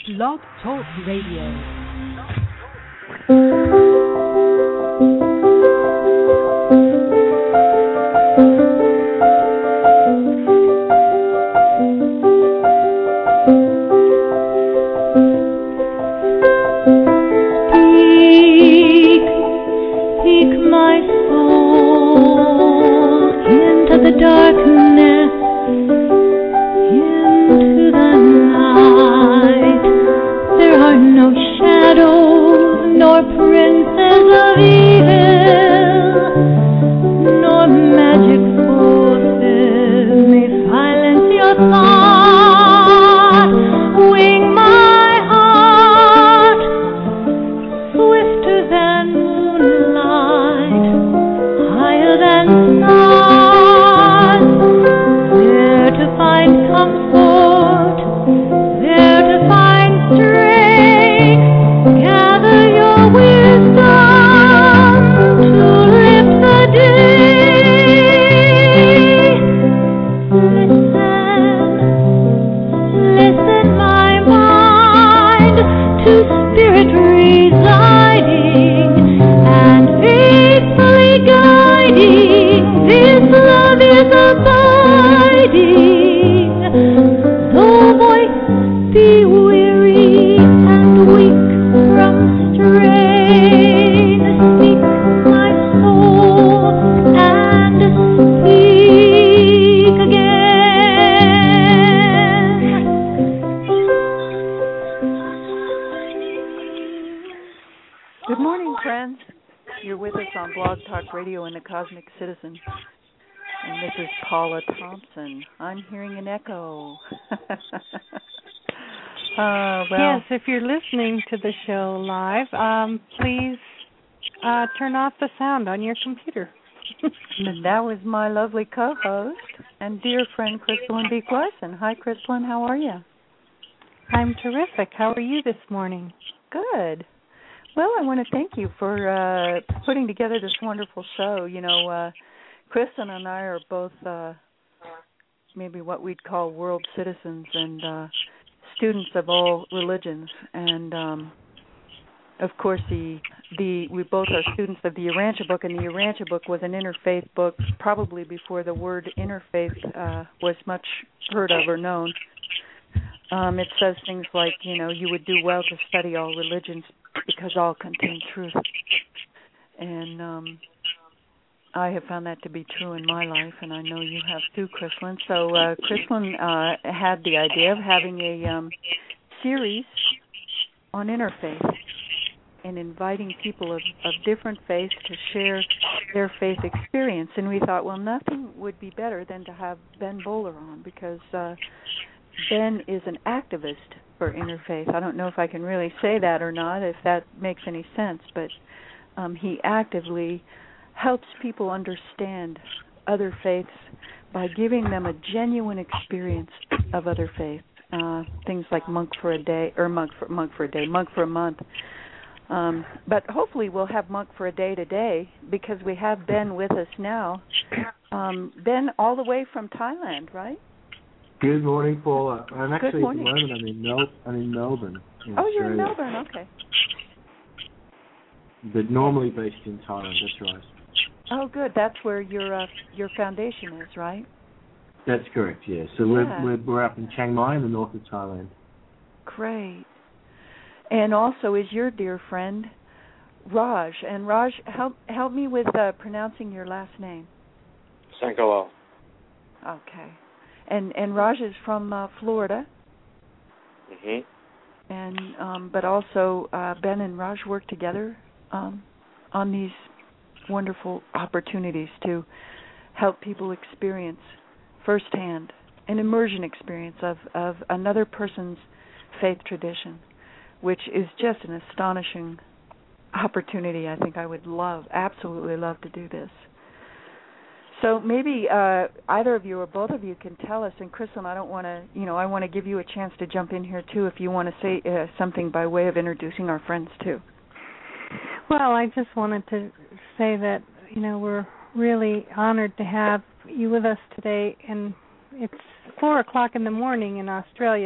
Blog Talk Radio. Cosmic Citizen, and this is Paula Thompson. I'm hearing an echo. Yes, if you're listening to the show live, please turn off the sound on your computer. And that was my lovely co-host and dear friend, Crystalline B. Clarkson. Hi, Crystalline. How are you? I'm terrific. How are you this morning? Good. Well, I want to thank you for putting together this wonderful show. You know, Kristen and I are both maybe what we'd call world citizens and students of all religions. And, of course, we both are students of the Urantia book, and the Urantia book was an interfaith book probably before the word interfaith was much heard of or known. It says things like, you know, you would do well to study all religions because all contain truth. And I have found that to be true in my life, and I know you have too, Crystalline. So Crystalline had the idea of having a series on interfaith and inviting people of different faiths to share their faith experience. And we thought, well, nothing would be better than to have Ben Bowler on, because Ben is an activist for interfaith. I don't know if I can really say that or not, if that makes any sense, but he actively helps people understand other faiths by giving them a genuine experience of other faiths. Things like monk for a month. But hopefully we'll have monk for a day today, because we have Ben with us now. Ben, all the way from Thailand, right? Good morning, Paula. I'm actually at the moment I'm in Melbourne. You're in Melbourne, okay. But normally based in Thailand, that's right. Oh, good. That's where your foundation is, right? That's correct. Yes. So we're up in Chiang Mai in the north of Thailand. Great. And also is your dear friend Raj. And Raj, help me with pronouncing your last name. Sankalal. Okay. And Raj is from Florida. Mhm. And but also Ben and Raj work together on these wonderful opportunities to help people experience firsthand an immersion experience of another person's faith tradition, which is just an astonishing opportunity. I think I would absolutely love to do this. So maybe either of you or both of you can tell us, and Crystal, I want to give you a chance to jump in here too if you want to say something by way of introducing our friends too. Well, I just wanted to say that, we're really honored to have you with us today, and it's 4 o'clock in the morning in Australia, so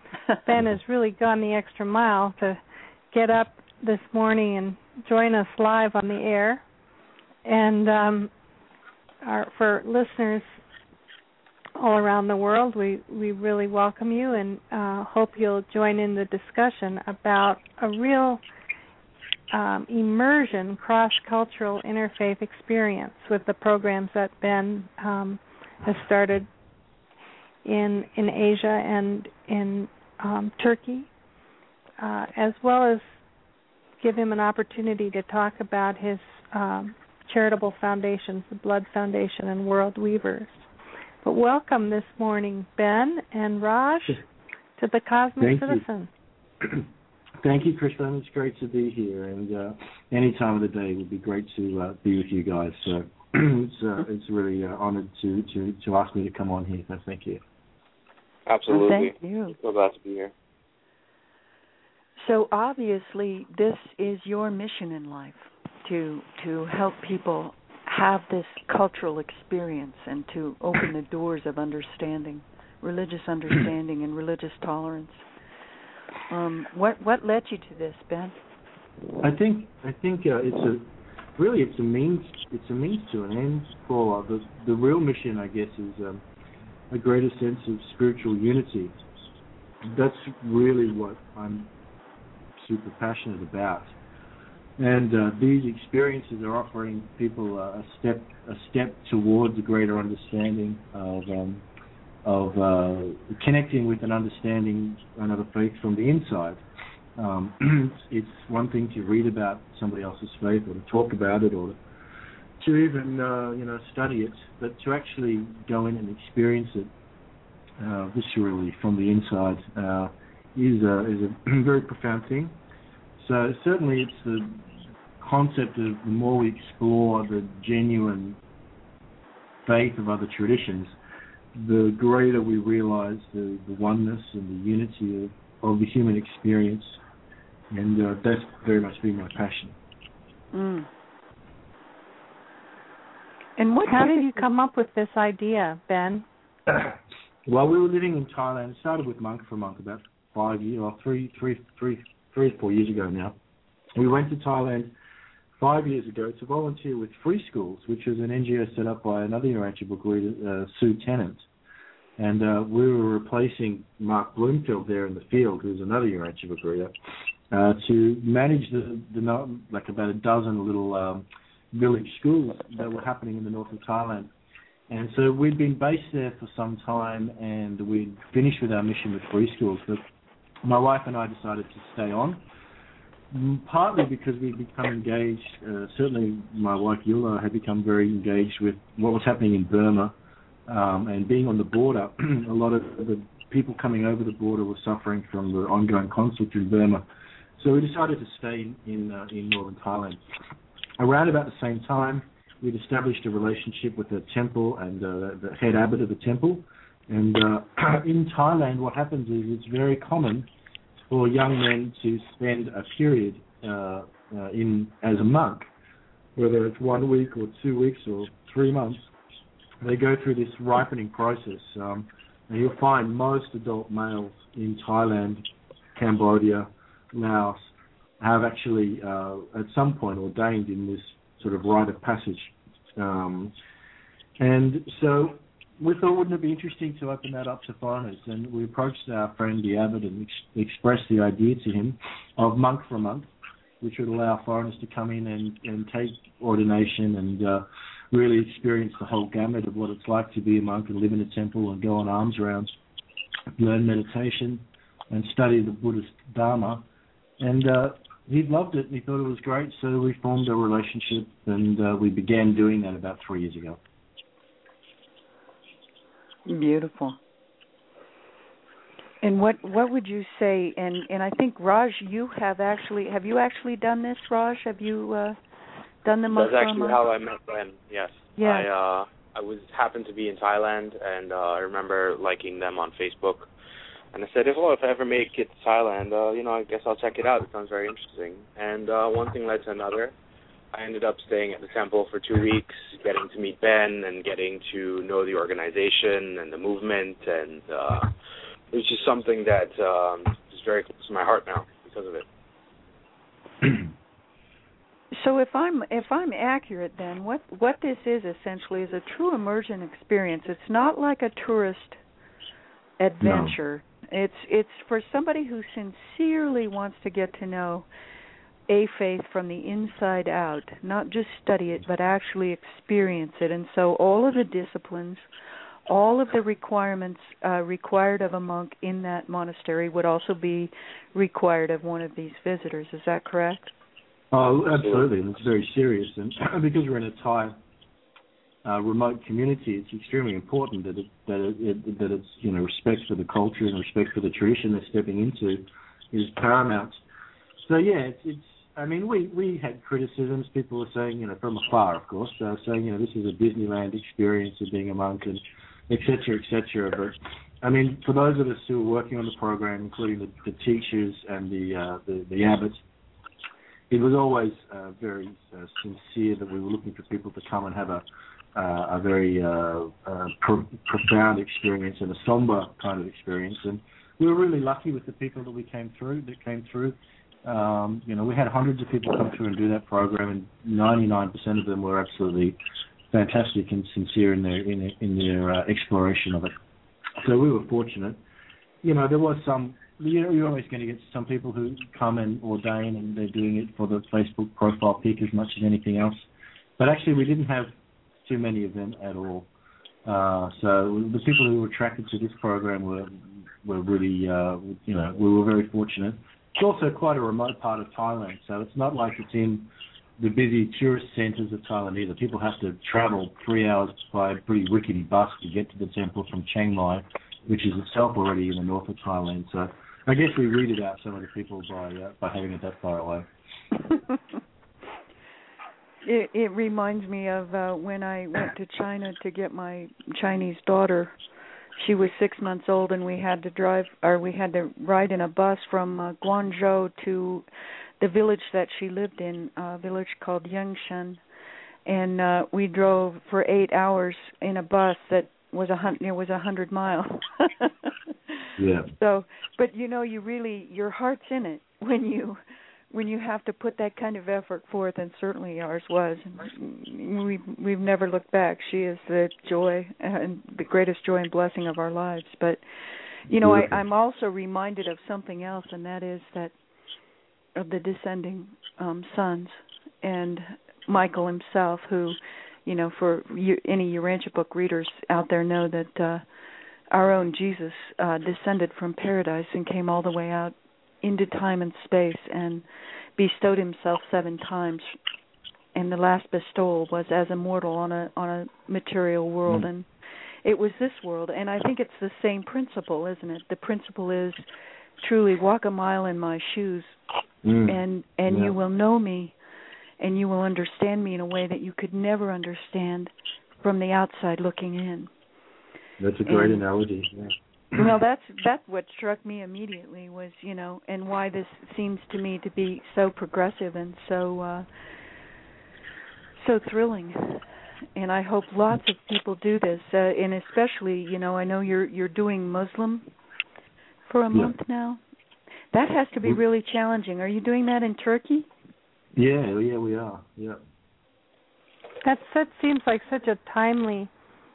Ben has really gone the extra mile to get up this morning and join us live on the air. And for listeners all around the world, we really welcome you and hope you'll join in the discussion about a real immersion, cross-cultural interfaith experience with the programs that Ben has started in Asia and in Turkey, as well as give him an opportunity to talk about his charitable foundations, the Blood Foundation and World Weavers. But welcome this morning, Ben and Raj, to the Cosmic Citizen. Thank you, Kristen. It's great to be here, and any time of the day would be great to be with you guys. So it's really honored to ask me to come on here. So thank you. Absolutely. Well, thank you. So glad to be here. So obviously, this is your mission in life, to help people have this cultural experience and to open the doors of understanding, religious understanding and religious tolerance. What led you to this, Ben? I think it's a means to an end. For the real mission, I guess, is a greater sense of spiritual unity. That's really what I'm super passionate about. And these experiences are offering people a step towards a greater understanding of connecting with and understanding another faith from the inside. It's one thing to read about somebody else's faith or to talk about it or to even study it, but to actually go in and experience it viscerally from the inside is a very profound thing. So certainly it's the concept of the more we explore the genuine faith of other traditions, the greater we realize the oneness and the unity of the human experience. And that's very much been my passion. Mm. And how did you come up with this idea, Ben? Well, we were living in Thailand. It started with Monk for Monk about 5 years, or 3 or 4 years ago now. We went to Thailand 5 years ago to volunteer with Free Schools, which was an NGO set up by another Urantia book reader, Sue Tennant. And we were replacing Mark Bloomfield there in the field, who's another Urantia book reader, to manage about a dozen little village schools that were happening in the north of Thailand. And so we'd been based there for some time, and we'd finished with our mission with Free Schools. But my wife and I decided to stay on, partly because we'd become engaged. Certainly my wife, Eula, had become very engaged with what was happening in Burma. And being on the border, a lot of the people coming over the border were suffering from the ongoing conflict in Burma. So we decided to stay in northern Thailand. Around about the same time, we'd established a relationship with the temple and the head abbot of the temple. And in Thailand, what happens is it's very common for young men to spend a period as a monk, whether it's 1 week or 2 weeks or 3 months. They go through this ripening process. And you'll find most adult males in Thailand, Cambodia, Laos, have actually at some point ordained in this sort of rite of passage. And so we thought, wouldn't it be interesting to open that up to foreigners? And we approached our friend the abbot and expressed the idea to him of Monk for a Month, which would allow foreigners to come in and take ordination and really experience the whole gamut of what it's like to be a monk and live in a temple and go on alms rounds, learn meditation and study the Buddhist Dharma. And he loved it and he thought it was great, so we formed a relationship and we began doing that about 3 years ago. Beautiful. And what would you say, and I think, Raj, you have you actually done this, Raj? Have you done the Monk for a Month? That's actually how I met Ben, yes. Yeah. I happened to be in Thailand, and I remember liking them on Facebook. And I said, if I ever make it to Thailand, I guess I'll check it out. It sounds very interesting. And one thing led to another. I ended up staying at the temple for 2 weeks, getting to meet Ben and getting to know the organization and the movement and it's just something that is very close to my heart now because of it. So if I'm accurate, then what this is essentially is a true immersion experience. It's not like a tourist adventure. No. It's for somebody who sincerely wants to get to know a faith from the inside out, not just study it, but actually experience it. And so all of the disciplines, all of the requirements required of a monk in that monastery would also be required of one of these visitors. Is that correct? Oh, absolutely. And it's very serious. And because we're in a Thai remote community, it's extremely important that it's respect for the culture and respect for the tradition they're stepping into is paramount. So yeah, it's. I mean, we had criticisms. People were saying, from afar, of course, saying, this is a Disneyland experience of being a monk, and et cetera, et cetera. But I mean, for those of us who are working on the program, including the teachers and the abbots, it was always very sincere that we were looking for people to come and have a very profound experience and a somber kind of experience. And we were really lucky with the people that came through. We had hundreds of people come through and do that program, and 99% of them were absolutely fantastic and sincere in their exploration of it. So we were fortunate. There was some. You're always going to get some people who come and ordain, and they're doing it for the Facebook profile pic as much as anything else. But actually, we didn't have too many of them at all. So the people who were attracted to this program were really, we were very fortunate. It's also quite a remote part of Thailand, so it's not like it's in the busy tourist centres of Thailand either. People have to travel 3 hours by a pretty rickety bus to get to the temple from Chiang Mai, which is itself already in the north of Thailand. So I guess we weeded out some of the people by having it that far away. It reminds me of when I went to China to get my Chinese daughter. She was 6 months old, and we had to ride in a bus from Guangzhou to the village that she lived in, a village called Yangshan, and we drove for 8 hours in a bus that was 100 miles. Yeah. So, but your heart's in it when you have to put that kind of effort forth, and certainly ours was. We've never looked back. She is the joy and the greatest joy and blessing of our lives. But I'm also reminded of something else, and that is that of the descending sons and Michael himself, who, for any Urantia book readers out there know that our own Jesus descended from paradise and came all the way out into time and space and bestowed himself 7 times, and the last bestowal was as a mortal on a material world, and it was this world. And I think it's the same principle, isn't it? The principle is truly walk a mile in my shoes, and you will know me, and you will understand me in a way that you could never understand from the outside looking in. That's a great analogy. Yeah. Well, that's what struck me immediately was, and why this seems to me to be so progressive and so thrilling. And I hope lots of people do this, and especially, I know you're doing Muslim for a month now. That has to be really challenging. Are you doing that in Turkey? Yeah, we are. Yeah. That seems like such a timely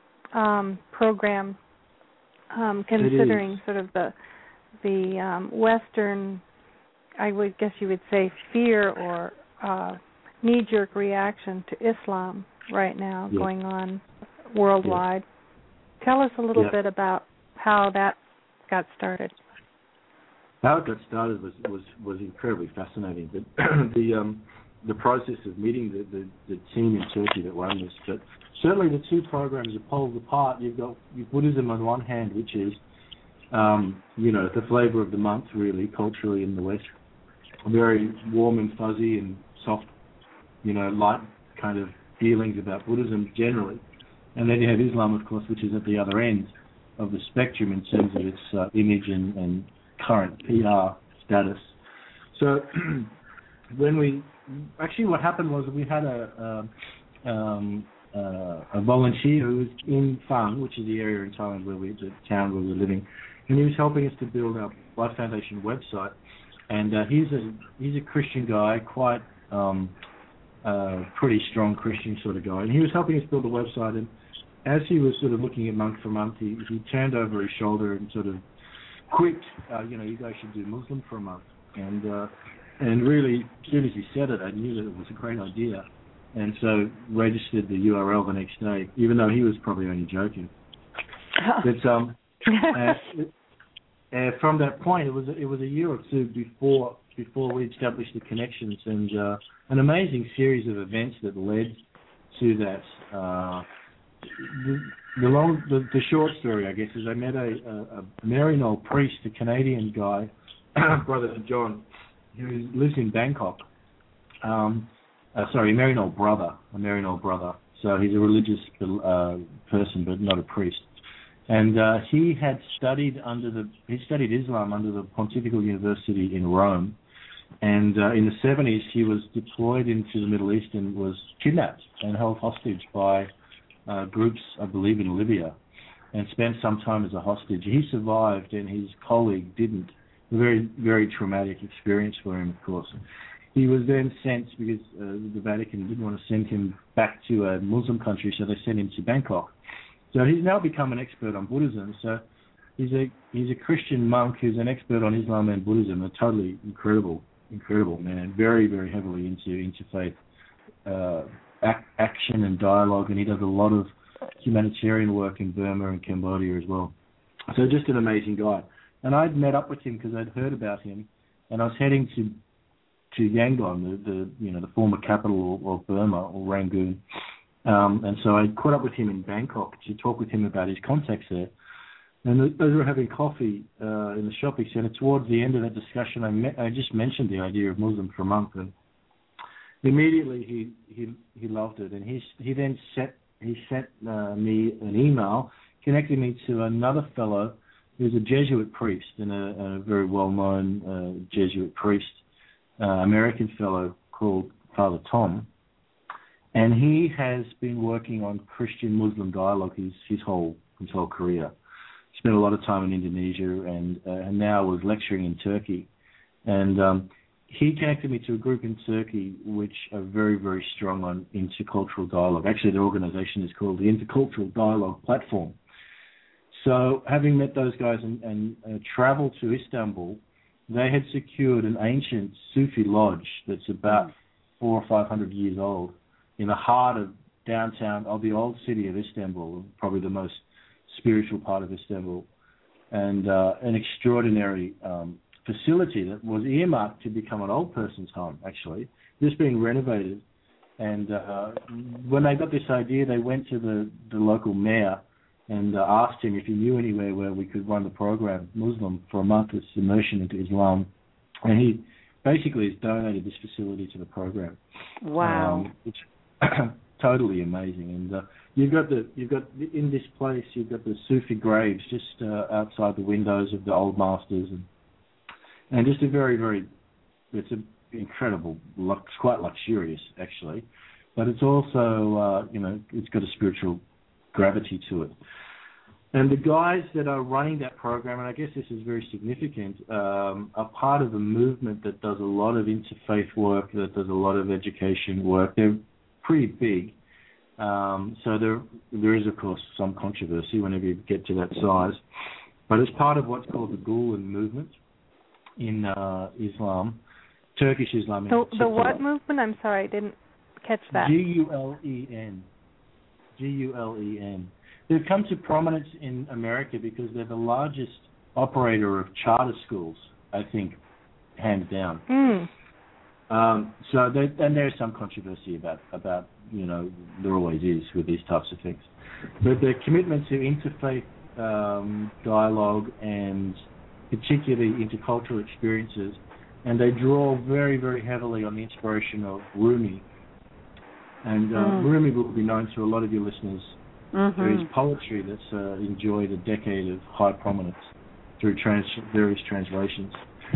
program. Considering sort of the Western, I would guess you would say, fear or knee-jerk reaction to Islam right now going on worldwide. Tell us a little bit about how that got started. How it got started was incredibly fascinating. But the process of meeting the team in Turkey that run this, but certainly the two programs are poles apart. You've got Buddhism on one hand, which is, the flavor of the month, really, culturally in the West. Very warm and fuzzy and soft, light kind of feelings about Buddhism generally. And then you have Islam, of course, which is at the other end of the spectrum in terms of its image and current PR status. So what happened was we had a volunteer who was in Phang, which is the area in Thailand the town where we're living, and he was helping us to build our Life Foundation website. And he's a Christian guy, quite pretty strong Christian sort of guy, and he was helping us build a website. And as he was sort of looking at Monk for Month, he turned over his shoulder and sort of quipped, you guys should do Muslim for a month. And really, as soon as he said it, I knew that it was a great idea, and so registered the URL the next day, even though he was probably only joking. But from that point, it was a year or two before we established the connections, and an amazing series of events that led to that. The short story, I guess, is I met a Maryknoll priest, a Canadian guy, Brother John, who lives in Bangkok. A Maryknoll brother. So he's a religious person, but not a priest. And he had studied Islam under the Pontifical University in Rome. And in the 70s, he was deployed into the Middle East and was kidnapped and held hostage by groups, I believe, in Libya, and spent some time as a hostage. He survived, and his colleague didn't. A very, very traumatic experience for him, of course. He was then sent, because the Vatican didn't want to send him back to a Muslim country, so they sent him to Bangkok. So he's now become an expert on Buddhism. So he's a Christian monk who's an expert on Islam and Buddhism. A totally incredible man. Very, very heavily into interfaith action and dialogue, and he does a lot of humanitarian work in Burma and Cambodia as well. So just an amazing guy. And I'd met up with him because I'd heard about him, and I was heading to Yangon, the former capital of Burma, or Rangoon. And so I caught up with him in Bangkok to talk with him about his contacts there. And as we were having coffee in the shopping centre, towards the end of that discussion, I just mentioned the idea of Muslim for a month, and immediately he loved it. And he then sent me an email connecting me to another fellow who's a Jesuit priest, and a very well-known Jesuit priest, American fellow called Father Tom. And he has been working on Christian-Muslim dialogue his whole career. Spent a lot of time in Indonesia, and now was lecturing in Turkey. And he connected me to a group in Turkey which are very, very strong on intercultural dialogue. Actually, their organization is called the Intercultural Dialogue Platform. So having met those guys and traveled to Istanbul, they had secured an ancient Sufi lodge that's about 400 or 500 years old in the heart of downtown, of the old city of Istanbul, probably the most spiritual part of Istanbul, and an extraordinary facility that was earmarked to become an old person's home, actually, just being renovated. And when they got this idea, they went to the local mayor and asked him if he knew anywhere where we could run the program, Muslim for a month, with immersion into Islam. And he basically has donated this facility to the program. Wow. It's totally amazing. And you've got in this place, you've got the Sufi graves just outside the windows of the old masters, and just a very, very, it's an incredible, it's quite luxurious actually, but it's also it's got a spiritual gravity to it. And the guys that are running that program, and I guess this is very significant, are part of a movement that does a lot of interfaith work, that does a lot of education work. They're pretty big. So there is, of course, some controversy whenever you get to that size. But it's part of what's called the Gulen movement in Islam, Turkish Islam. The what movement? I'm sorry, I didn't catch that. Gulen. They've come to prominence in America because they're the largest operator of charter schools, I think, hands down. So there's some controversy about there always is with these types of things. But their commitment to interfaith dialogue and particularly intercultural experiences, and they draw very, very heavily on the inspiration of Rumi. And Rumi will be known to a lot of your listeners through his poetry that's enjoyed a decade of high prominence through various translations.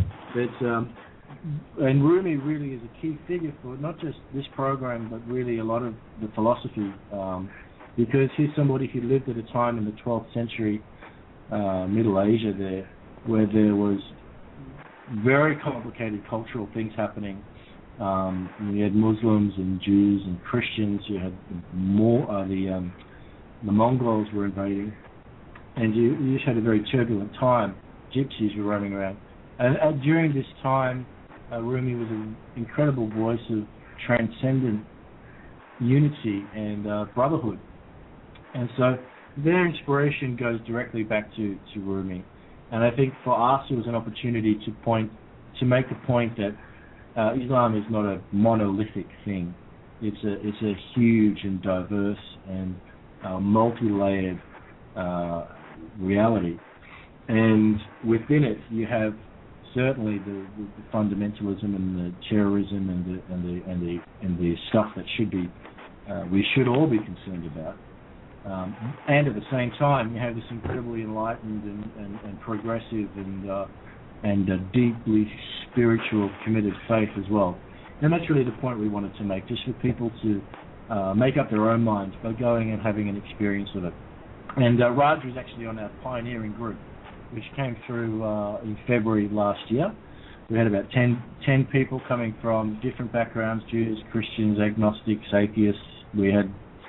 And Rumi really is a key figure for not just this program, but really a lot of the philosophy, because he's somebody who lived at a time in the 12th century Middle Asia there, where there was very complicated cultural things happening. You had Muslims and Jews and Christians. You had the Mongols were invading, and you just had a very turbulent time. Gypsies were running around, and during this time, Rumi was an incredible voice of transcendent unity and brotherhood, and so their inspiration goes directly back to Rumi. And I think for us it was an opportunity to make the point that Islam is not a monolithic thing. It's a huge and diverse and multi-layered reality. And within it you have certainly the fundamentalism and the terrorism and the stuff that we should all be concerned about. And at the same time, you have this incredibly enlightened and progressive and deeply spiritual, committed faith as well. And that's really the point we wanted to make, just for people to make up their own minds by going and having an experience with it. And Raj was actually on our pioneering group, which came through in February last year. We had about 10 people coming from different backgrounds: Jews, Christians, agnostics, atheists. We had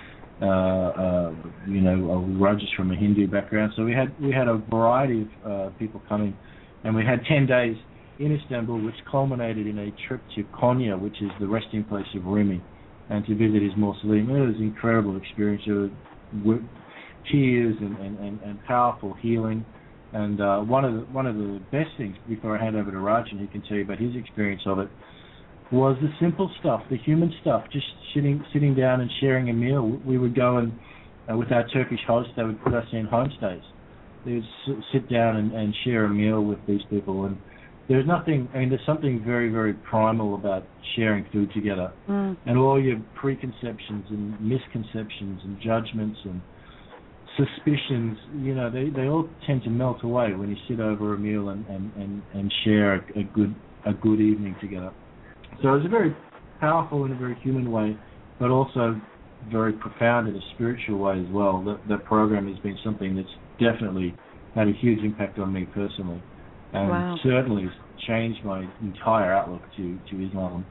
Raj is from a Hindu background, so we had a variety of people coming, and we had 10 days in Istanbul, which culminated in a trip to Konya, which is the resting place of Rumi, and to visit his mausoleum. It was an incredible experience. There were tears and powerful healing. And one of the best things, before I hand over to Raj and he can tell you about his experience of it, was the simple stuff, the human stuff, just sitting down and sharing a meal. We would go and, with our Turkish host, they would put us in homestays. They would sit down and share a meal with these people. And there's something very, very primal about sharing food together. And all your preconceptions and misconceptions and judgments and suspicions, they all tend to melt away when you sit over a meal and share a good evening together. So it was a very powerful in a very human way, but also very profound in a spiritual way as well. That program has been something that's definitely had a huge impact on me personally, and certainly has changed my entire outlook to Islam.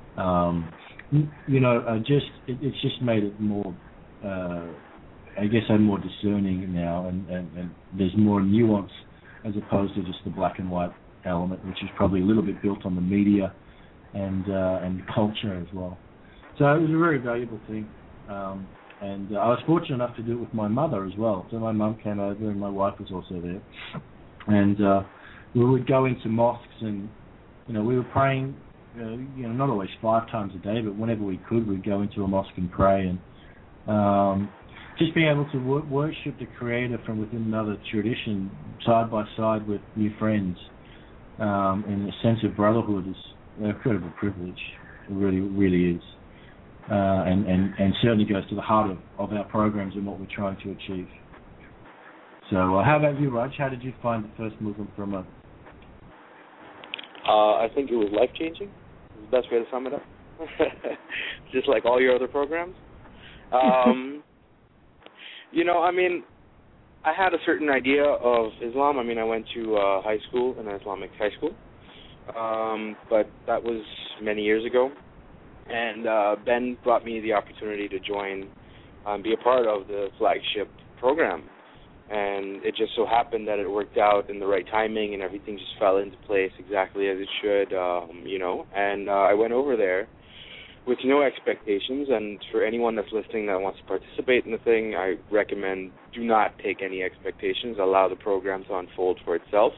It's just made it more. I guess I'm more discerning now, and there's more nuance as opposed to just the black and white element, which is probably a little bit built on the media and culture as well. So it was a very valuable thing, and I was fortunate enough to do it with my mother as well. So my mum came over, and my wife was also there, and we would go into mosques, and we were praying, not always 5 times a day, but whenever we could, we'd go into a mosque and pray, and just being able to worship the Creator from within another tradition, side by side with new friends, in a sense of brotherhood, is an incredible privilege. It really, really is, and certainly goes to the heart of our programs and what we're trying to achieve. So, how about you, Raj? How did you find the first Muslim Brahma? I think it was life-changing. It's the best way to sum it up. Just like all your other programs. I had a certain idea of Islam. I went to high school, an Islamic high school, but that was many years ago. And Ben brought me the opportunity to join, be a part of the flagship program. And it just so happened that it worked out in the right timing, and everything just fell into place exactly as it should, And I went over there with no expectations, and for anyone that's listening that wants to participate in the thing, I recommend do not take any expectations. Allow the program to unfold for itself.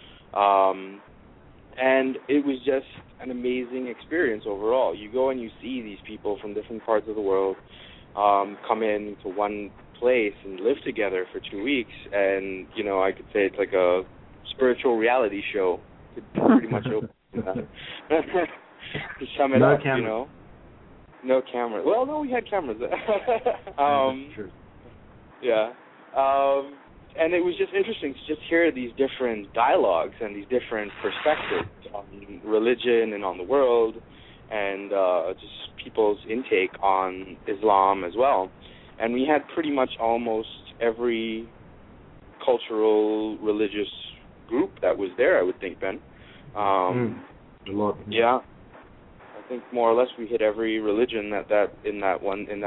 And it was just an amazing experience overall. You go and you see these people from different parts of the world come into one place and live together for 2 weeks, and, I could say it's like a spiritual reality show. Could pretty much open that. To sum it up, camera. No camera. Well, no, we had cameras. True. Yeah. And it was just interesting to just hear these different dialogues and these different perspectives on religion and on the world, and just people's intake on Islam as well. And we had pretty much almost every cultural, religious group that was there, I would think, Ben. A lot. Yeah. I think more or less we hit every religion in that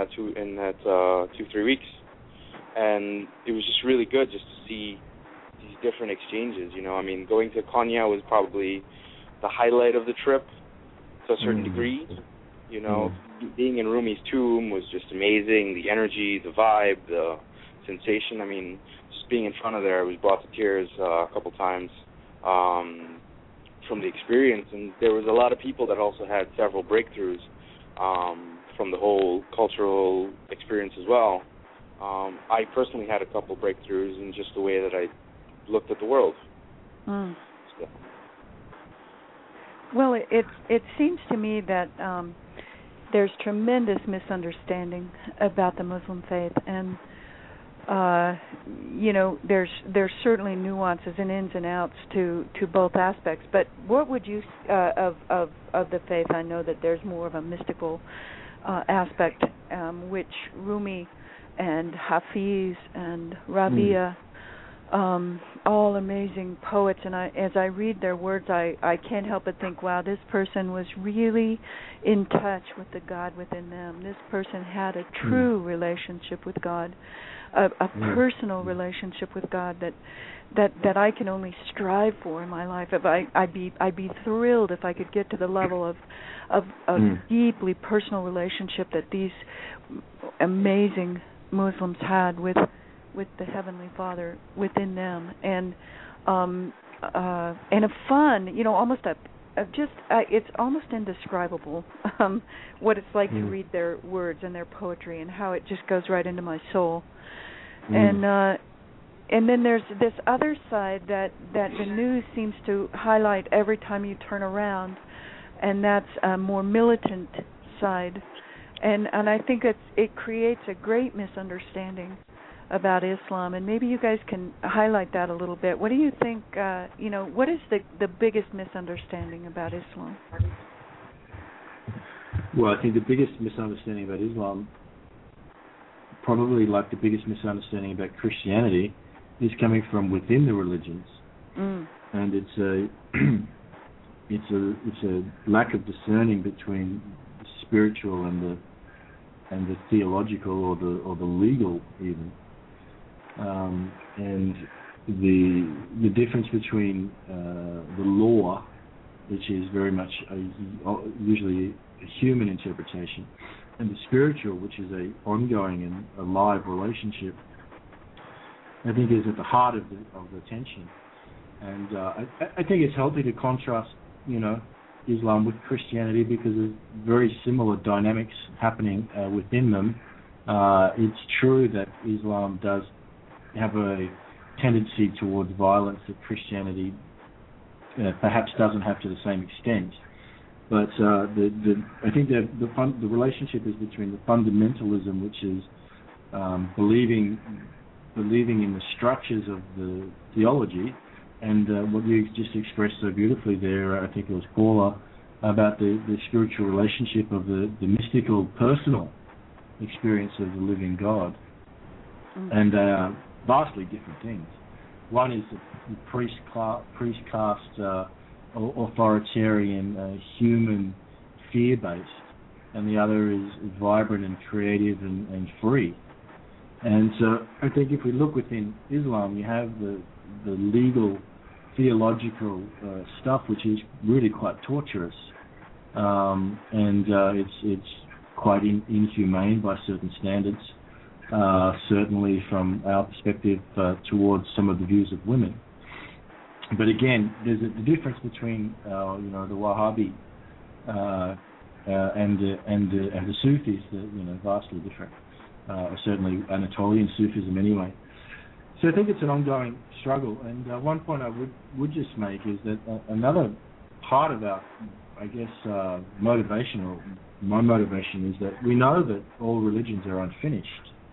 2-3 weeks. And it was just really good just to see these different exchanges, you know. I mean, going to Konya was probably the highlight of the trip to a certain degree. You know, being in Rumi's tomb was just amazing. The energy, the vibe, the sensation. I mean, just being in front of there, I was brought to tears a couple times from the experience. And there was a lot of people that also had several breakthroughs from the whole cultural experience as well. I personally had a couple breakthroughs in just the way that I looked at the world. So. Well, it seems to me that there's tremendous misunderstanding about the Muslim faith, and you know, there's certainly nuances and ins and outs to both aspects. But what would you of the faith? I know that there's more of a mystical aspect, which Rumi and Hafiz and Rabia, all amazing poets, and as I read their words, I can't help but think, wow, this person was really in touch with the God within them. This person had a true relationship with God, a personal relationship with God that I can only strive for in my life. If I'd be thrilled if I could get to the level of deeply personal relationship that these amazing Muslims had with the Heavenly Father within them, and a fun, you know, almost it's almost indescribable what it's like to read their words and their poetry, and how it just goes right into my soul. And then there's this other side that the news seems to highlight every time you turn around, and that's a more militant side. And I think it creates a great misunderstanding about Islam, and maybe you guys can highlight that a little bit. What do you think, you know, what is the biggest misunderstanding about Islam? Well, I think the biggest misunderstanding about Islam, probably like the biggest misunderstanding about Christianity, is coming from within the religions. And it's a lack of discerning between the spiritual and the theological or the legal even, and the difference between the law, which is very much usually a human interpretation, and the spiritual, which is a ongoing and alive relationship, I think is at the heart of the tension. And I think it's healthy to contrast, you know, Islam with Christianity, because there's very similar dynamics happening within them. It's true that Islam does have a tendency towards violence that Christianity perhaps doesn't have to the same extent. But I think the relationship is between the fundamentalism, which is believing in the structures of the theology, and what you just expressed so beautifully there, I think it was Paula, about the spiritual relationship of the mystical, personal experience of the living God. And vastly different things. One is the priest caste, authoritarian, human, fear-based, and the other is vibrant and creative and free. And so I think if we look within Islam, you have the legal, theological stuff, which is really quite torturous, and it's quite inhumane by certain standards, certainly from our perspective towards some of the views of women. But again, there's a difference between the Wahhabi and the Sufis, that vastly different. Certainly Anatolian Sufism anyway. So I think it's an ongoing struggle. And one point I would just make is that another part of our, I guess, motivation, or my motivation, is that we know that all religions are unfinished.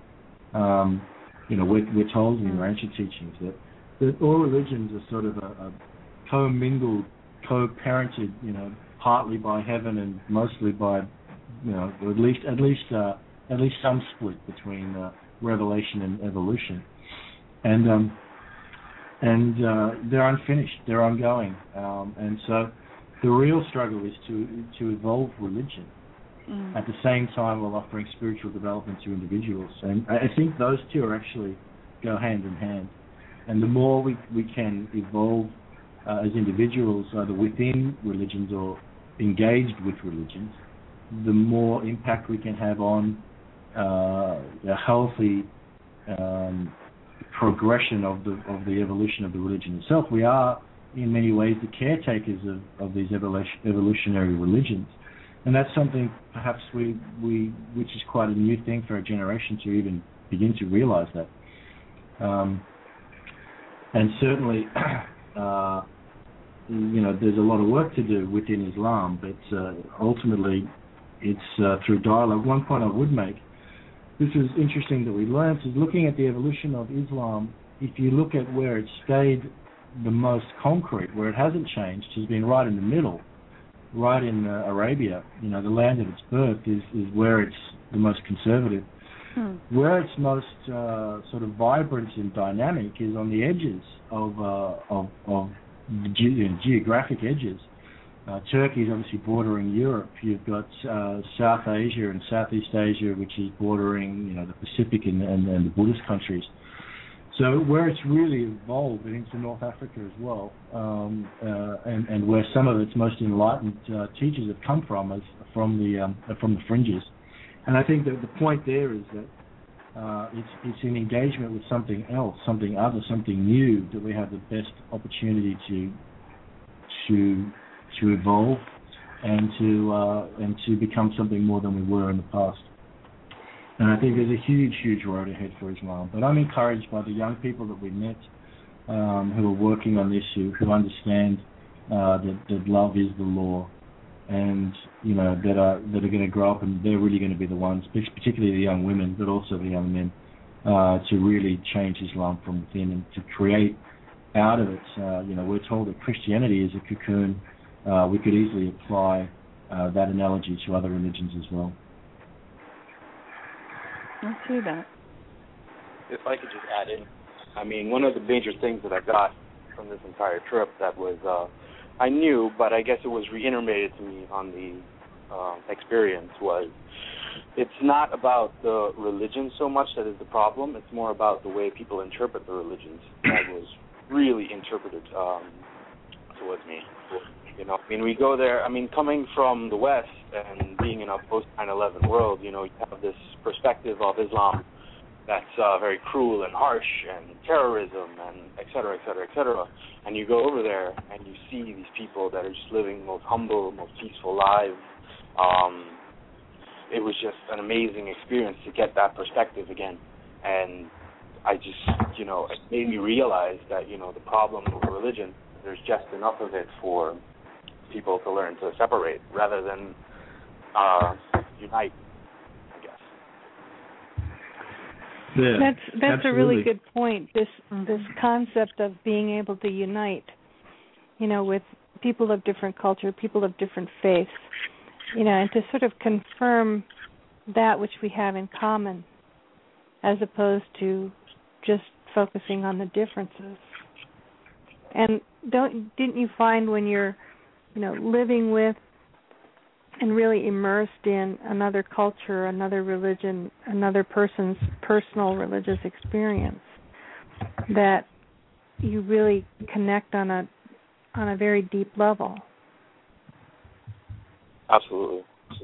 We're told in our ancient teachings that all religions are sort of a co-mingled, co-parented, partly by heaven and mostly by, or at least some split between revelation and evolution. And and they're unfinished, they're ongoing, and so the real struggle is to evolve religion at the same time while offering spiritual development to individuals. And I think those two are actually go hand in hand. And the more we can evolve as individuals, either within religions or engaged with religions, the more impact we can have on a healthy progression of the evolution of the religion itself. We are, in many ways, the caretakers of these evolutionary religions. And that's something perhaps which is quite a new thing for a generation to even begin to realize that. And certainly, there's a lot of work to do within Islam, but ultimately it's through dialogue. One point I would make, this is interesting that we learned, is looking at the evolution of Islam, if you look at where it stayed the most concrete, where it hasn't changed, has been right in the middle, right in Arabia. The land of its birth is where it's the most conservative. Where it's most sort of vibrant and dynamic is on the edges of geographic edges. Turkey is obviously bordering Europe. You've got South Asia and Southeast Asia, which is bordering the Pacific and the Buddhist countries. So where it's really evolved and into North Africa as well, and where some of its most enlightened teachers have come from, is from the fringes. And I think that the point there is that it's in engagement with something else, something other, something new, that we have the best opportunity to evolve and to become something more than we were in the past. And I think there's a huge, huge road ahead for Islam. But I'm encouraged by the young people that we met who are working on this, who understand that love is the law, and that are going to grow up, and they're really going to be the ones, particularly the young women, but also the young men, to really change Islam from within and to create out of it. We're told that Christianity is a cocoon. We could easily apply that analogy to other religions as well. I see that. If I could just add in, one of the major things that I got from this entire trip that was, I knew, but I guess it was reiterated to me on the experience, was it's not about the religion so much that is the problem. It's more about the way people interpret the religions that was really interpreted towards me. We go there, coming from the West and being in a post-9/11 world, you have this perspective of Islam that's very cruel and harsh and terrorism and et cetera, et cetera, et cetera. And you go over there and you see these people that are just living the most humble, most peaceful lives. It was just an amazing experience to get that perspective again. And I just, it made me realize that, the problem with religion, there's just enough of it for people to learn to separate rather than unite, I guess. Yeah, that's a really good point. This concept of being able to unite, with people of different culture, people of different faiths, and to sort of confirm that which we have in common, as opposed to just focusing on the differences. And didn't you find when you're living with and really immersed in another culture, another religion, another person's personal religious experience, that you really connect on a very deep level? Absolutely.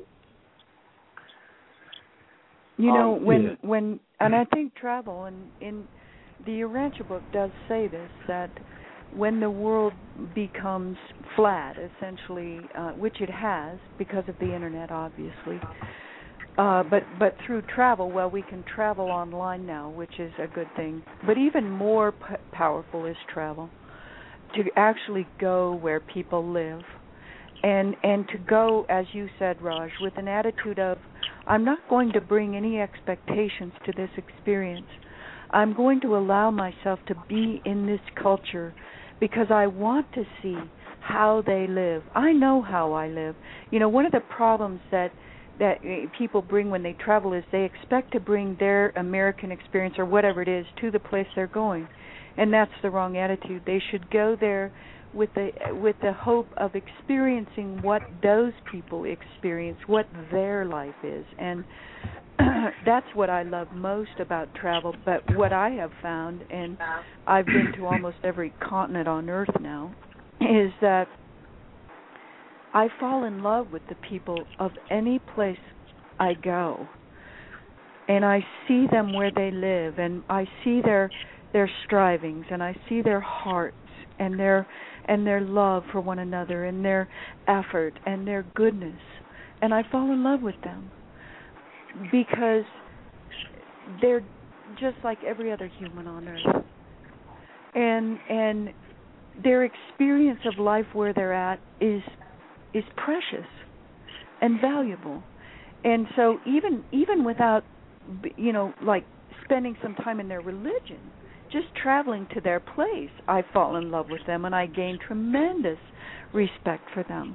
When and I think travel, and in the Urantia book does say this, that when the world becomes flat, essentially, which it has because of the internet, obviously, but through travel, we can travel online now, which is a good thing. But even more powerful is travel, to actually go where people live, and to go, as you said, Raj, with an attitude of, I'm not going to bring any expectations to this experience. I'm going to allow myself to be in this culture because I want to see how they live. I know how I live. One of the problems that people bring when they travel is they expect to bring their American experience or whatever it is to the place they're going. And that's the wrong attitude. They should go there with the hope of experiencing what those people experience, what their life is. And that's what I love most about travel. But what I have found, and I've been to almost every continent on Earth now, is that I fall in love with the people of any place I go. And I see them where they live, and I see their strivings, and I see their hearts and their love for one another, and their effort and their goodness. And I fall in love with them because they're just like every other human on earth. And their experience of life where they're at is precious and valuable. And so even without, like spending some time in their religion, just traveling to their place, I fall in love with them, and I gain tremendous respect for them.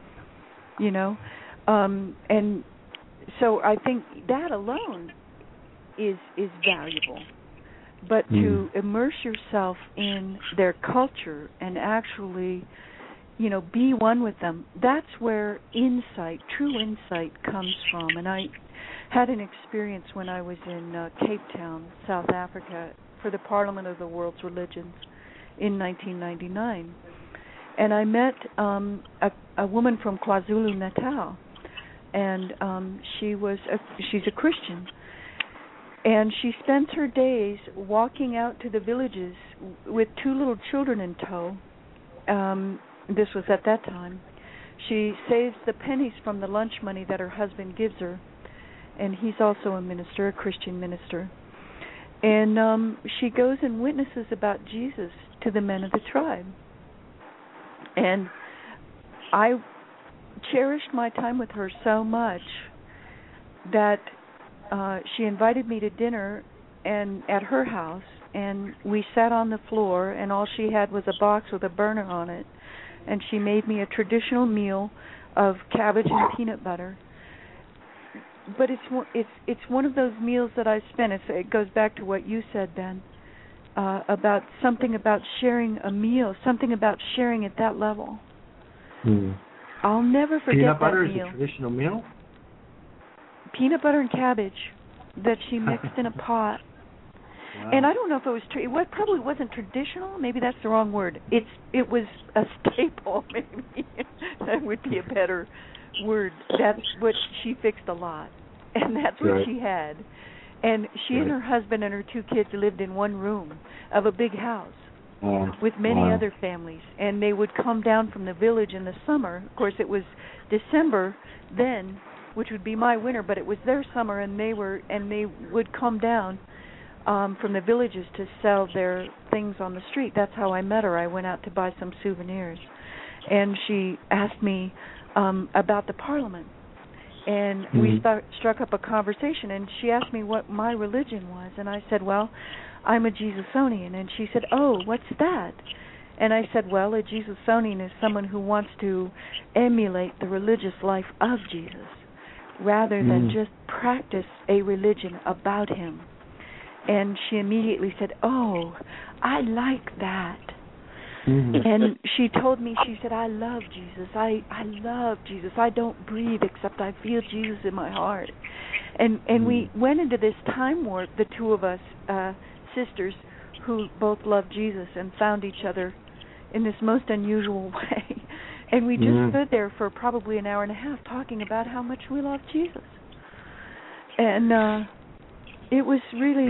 And so I think that alone is valuable. But to immerse yourself in their culture and actually, be one with them, that's where true insight comes from. And I had an experience when I was in Cape Town, South Africa, for the Parliament of the World's Religions in 1999. And I met a woman from KwaZulu-Natal, and she's a Christian. And she spends her days walking out to the villages with 2 little children in tow. This was at that time. She saves the pennies from the lunch money that her husband gives her, and he's also a minister, a Christian minister. And she goes and witnesses about Jesus to the men of the tribe. And I cherished my time with her so much that she invited me to dinner and at her house, and we sat on the floor, and all she had was a box with a burner on it, and she made me a traditional meal of cabbage and peanut butter. But it's one of those meals that I spent. It goes back to what you said, Ben, about something about sharing a meal, something about sharing at that level. I'll never forget peanut butter that meal. Is a traditional meal? Peanut butter and cabbage that she mixed in a pot. Wow. And I don't know if it was it probably wasn't traditional. Maybe that's the wrong word. It was a staple. Maybe that would be a better word. That's what she fixed a lot, and that's what she had. And she and her husband and her 2 kids lived in one room of a big house with many other families. And they would come down from the village in the summer. Of course, it was December then, which would be my winter, but it was their summer, and they would come down from the villages to sell their things on the street. That's how I met her. I went out to buy some souvenirs, and she asked me about the Parliament, and we struck up a conversation, and she asked me what my religion was, and I said, well, I'm a Jesusonian, and she said, oh, what's that? And I said, well, a Jesusonian is someone who wants to emulate the religious life of Jesus rather than just practice a religion about him. And she immediately said, oh, I like that. And she told me, she said, I love Jesus. I love Jesus. I don't breathe except I feel Jesus in my heart. And we went into this time warp, the 2 of us, sisters, who both loved Jesus and found each other in this most unusual way. And we just stood there for probably an hour and a half talking about how much we love Jesus. And it was really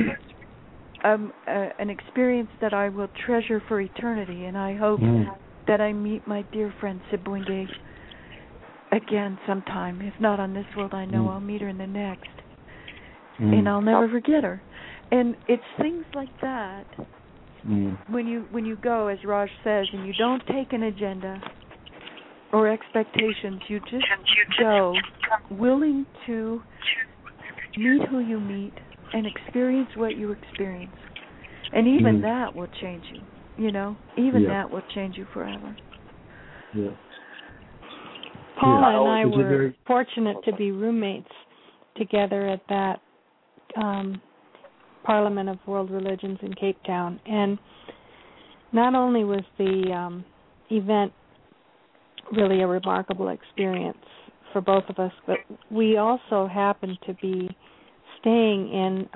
an experience that I will treasure for eternity, and I hope that I meet my dear friend Sibwenge again sometime. If not on this world, I know I'll meet her in the next. And I'll never forget her. And it's things like that when you go, as Raj says, and you don't take an agenda or expectations, you just go willing to meet who you meet and experience what you experience. And even that will change you, Even that will change you forever. Yeah. Paula and I were fortunate to be roommates together at that Parliament of World Religions in Cape Town. And not only was the event really a remarkable experience for both of us, but we also happened to be staying in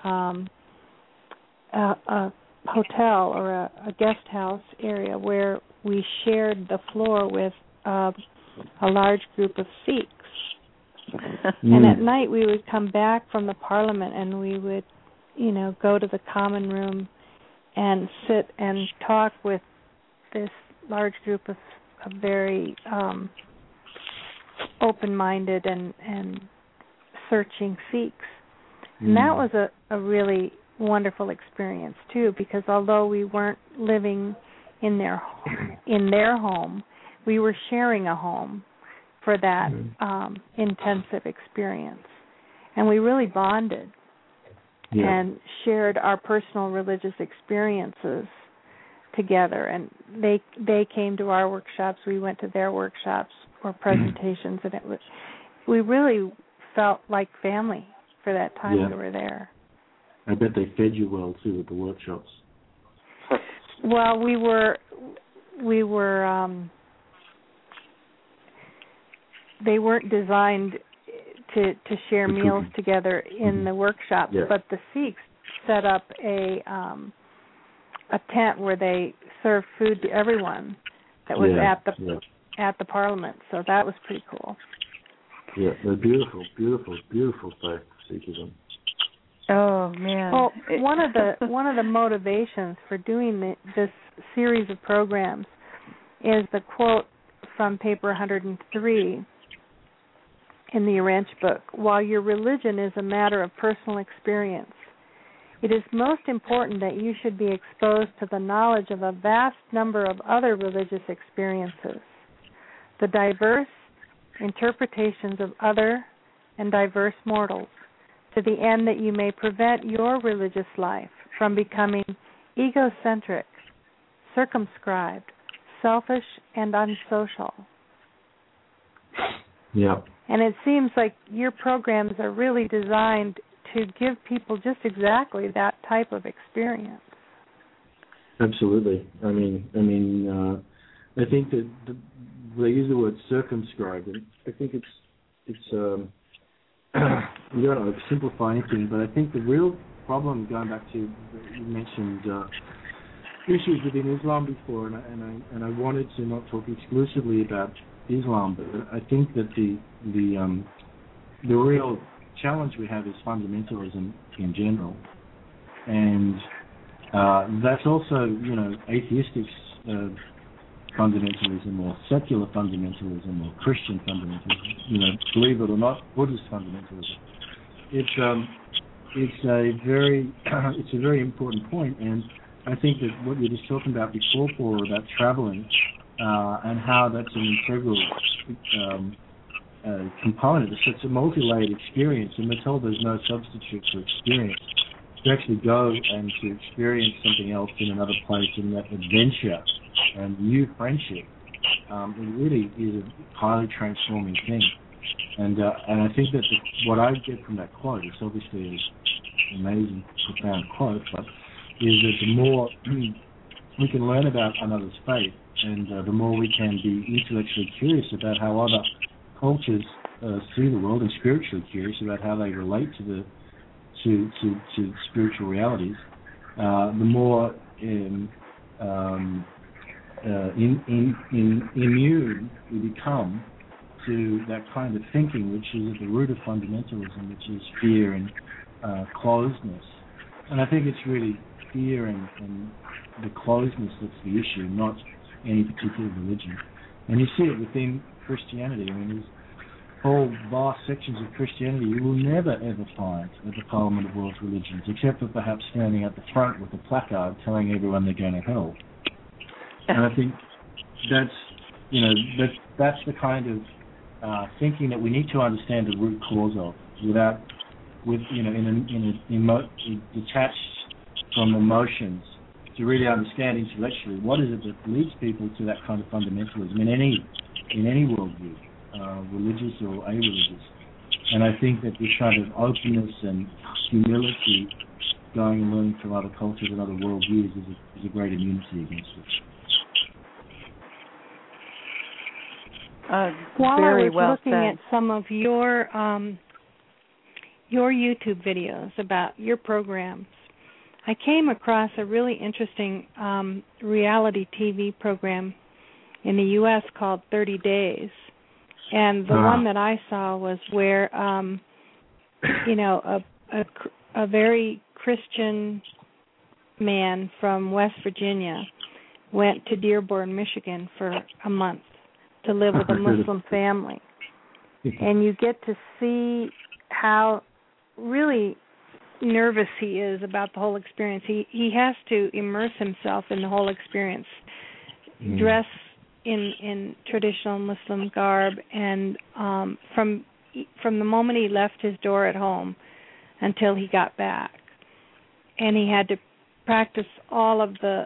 a hotel or a guest house area where we shared the floor with a large group of Sikhs. And at night we would come back from the Parliament and we would, go to the common room and sit and talk with this large group of very open-minded and searching Sikhs. And that was a really wonderful experience too, because although we weren't living in their home, we were sharing a home for that intensive experience, and we really bonded and shared our personal religious experiences together. And they came to our workshops, we went to their workshops or presentations, and we really felt like family for that time we were there. I bet they fed you well too at the workshops. Well, we were. They weren't designed to share meals together in the workshops, but the Sikhs set up a tent where they served food to everyone that was at the Parliament. So that was pretty cool. Yeah, they're beautiful, beautiful, beautiful faith, Sikhism. Oh man! Well, one of the motivations for doing this series of programs is the quote from paper 103 in the Uranch book. While your religion is a matter of personal experience, it is most important that you should be exposed to the knowledge of a vast number of other religious experiences, the diverse interpretations of other and diverse mortals, to the end that you may prevent your religious life from becoming egocentric, circumscribed, selfish, and unsocial. Yeah. And it seems like your programs are really designed to give people just exactly that type of experience. Absolutely. I think that they use the word circumscribed, and I think it's you don't want to simplify anything, but I think the real problem, going back to, you mentioned issues within Islam before, and I wanted to not talk exclusively about Islam, but I think that the real challenge we have is fundamentalism in general, and that's also atheistic fundamentalism or secular fundamentalism or Christian fundamentalism, believe it or not, Buddhist fundamentalism. It's a very important point, and I think that what you were just talking about before, Paul, about traveling and how that's an integral component. It's a multi-layered experience, and we're told there's no substitute for experience. To actually go and to experience something else in another place, in that adventure and new friendship, it really is a highly transforming thing. And I think that what I get from that quote, it's obviously an amazing, profound quote, but is that the more we can learn about another's faith, and the more we can be intellectually curious about how other cultures see the world, and spiritually curious about how they relate to spiritual realities, the more immune we become to that kind of thinking, which is at the root of fundamentalism, which is fear and closedness. And I think it's really fear and the closedness that's the issue, not any particular religion. And you see it within Christianity. I mean, there's whole vast sections of Christianity you will never ever find at the Parliament of World Religions, except for perhaps standing at the front with a placard telling everyone they're going to hell. And I think that's the kind of thinking that we need to understand the root cause of, detached from emotions, to really understand intellectually what is it that leads people to that kind of fundamentalism in any worldview, religious or a-religious. And I think that this kind of openness and humility going and learning from other cultures and other worldviews is a great immunity against it. While very I was well looking said. at some of your YouTube videos about your programs, I came across a really interesting reality TV program in the U.S. called 30 Days. And the one that I saw was where, a very Christian man from West Virginia went to Dearborn, Michigan for a month to live with a Muslim family. And you get to see how really nervous he is about the whole experience. He has to immerse himself in the whole experience, dress in traditional Muslim garb, and from the moment he left his door at home until he got back. And he had to practice all of the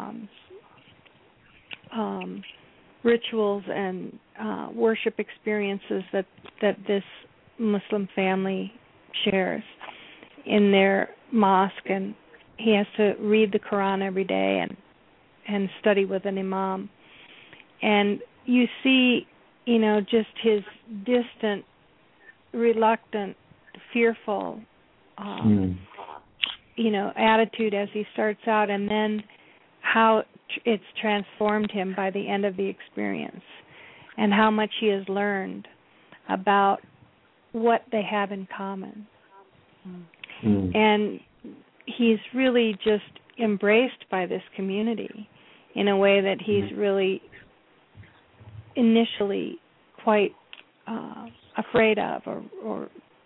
rituals and worship experiences that this Muslim family shares in their mosque, and he has to read the Quran every day and study with an imam. And you see, just his distant, reluctant, fearful, attitude as he starts out, and then how it's transformed him by the end of the experience, and how much he has learned about what they have in common. And he's really just embraced by this community in a way that he's really initially quite afraid of, or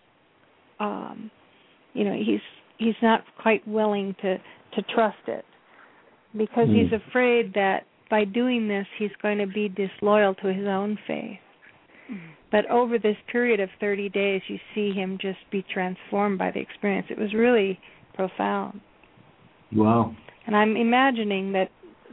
he's not quite willing to trust it, because he's afraid that by doing this he's going to be disloyal to his own faith. But over this period of 30 days, you see him just be transformed by the experience. It was really profound. Wow. And I'm imagining that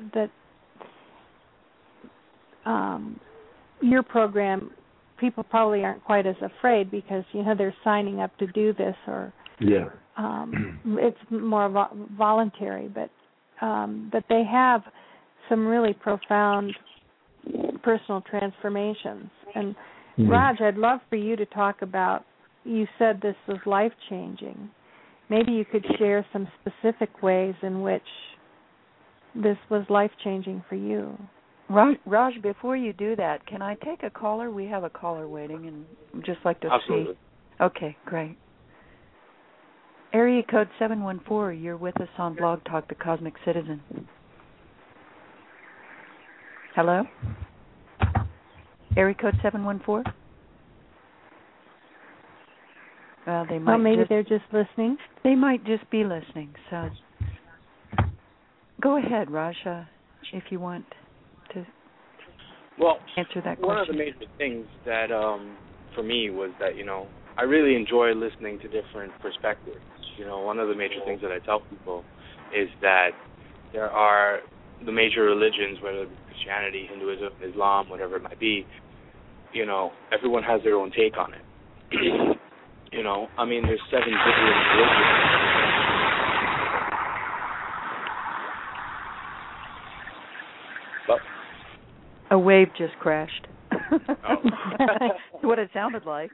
your program, people probably aren't quite as afraid because, they're signing up to do this, or it's more voluntary. But they have some really profound personal transformations. And Raj, I'd love for you to talk about, you said this was life-changing. Maybe you could share some specific ways in which this was life-changing for you. Raj, before you do that, can I take a caller? We have a caller waiting, and I'd just like to Absolutely. see. Okay, great. Area code 714, you're with us on Blog Talk, The Cosmic Citizen. Hello? Area code 714? Well, maybe they're just listening. They might just be listening. So go ahead, Raja, if you want to answer that question. One of the major things that for me was that, I really enjoy listening to different perspectives. One of the major things that I tell people is that there are the major religions, whether it be Christianity, Hinduism, Islam, whatever it might be, everyone has their own take on it. There's 7 billion religions. A wave just crashed. Oh. That's what it sounded like.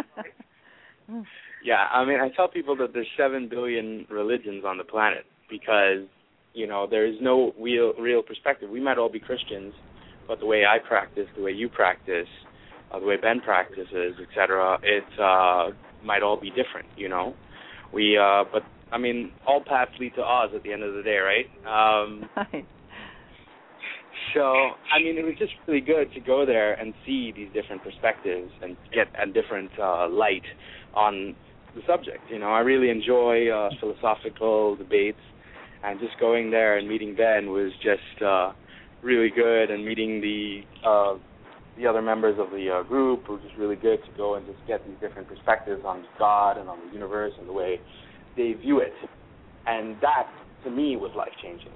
Yeah, I tell people that there's 7 billion religions on the planet because, there is no real perspective. We might all be Christians, but the way I practice, the way you practice, the way Ben practices, etc., it might all be different, but all paths lead to Oz at the end of the day, right? Right. So, it was just really good to go there and see these different perspectives and get a different light on the subject. I really enjoy philosophical debates, and just going there and meeting Ben was just really good, and meeting the other members of the group was just really good to go and just get these different perspectives on God and on the universe and the way they view it. And that, to me, was life-changing,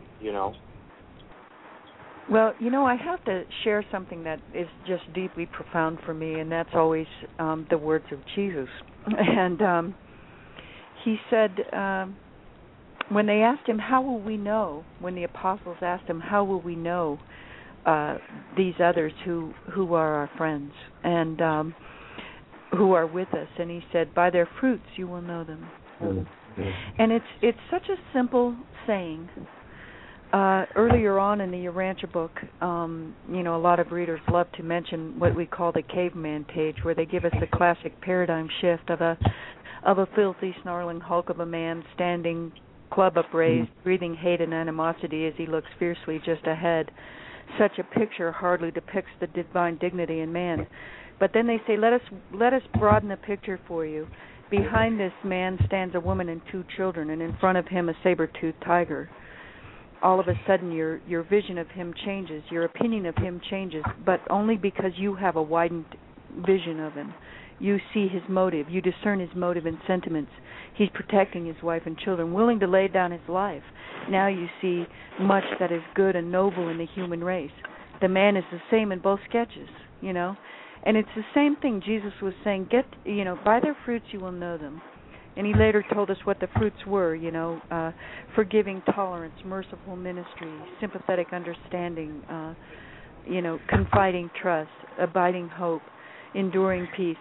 Well, I have to share something that is just deeply profound for me, and that's always the words of Jesus. And he said, when they asked him, how will we know, when the apostles asked him, how will we know these others who are our friends and who are with us? And he said, by their fruits you will know them. And it's such a simple saying. Earlier on in the Urantia book, a lot of readers love to mention what we call the caveman page, where they give us the classic paradigm shift of a filthy, snarling hulk of a man standing, club upraised, breathing hate and animosity as he looks fiercely just ahead. Such a picture hardly depicts the divine dignity in man. But then they say, let us broaden the picture for you. Behind this man stands a woman and 2 children, and in front of him a saber-toothed tiger. All of a sudden your vision of him changes, your opinion of him changes, but only because you have a widened vision of him. You see his motive, you discern his motive and sentiments. He's protecting his wife and children, willing to lay down his life. Now you see much that is good and noble in the human race. The man is the same in both sketches, And it's the same thing Jesus was saying, by their fruits you will know them. And he later told us what the fruits were, forgiving tolerance, merciful ministry, sympathetic understanding, confiding trust, abiding hope, enduring peace.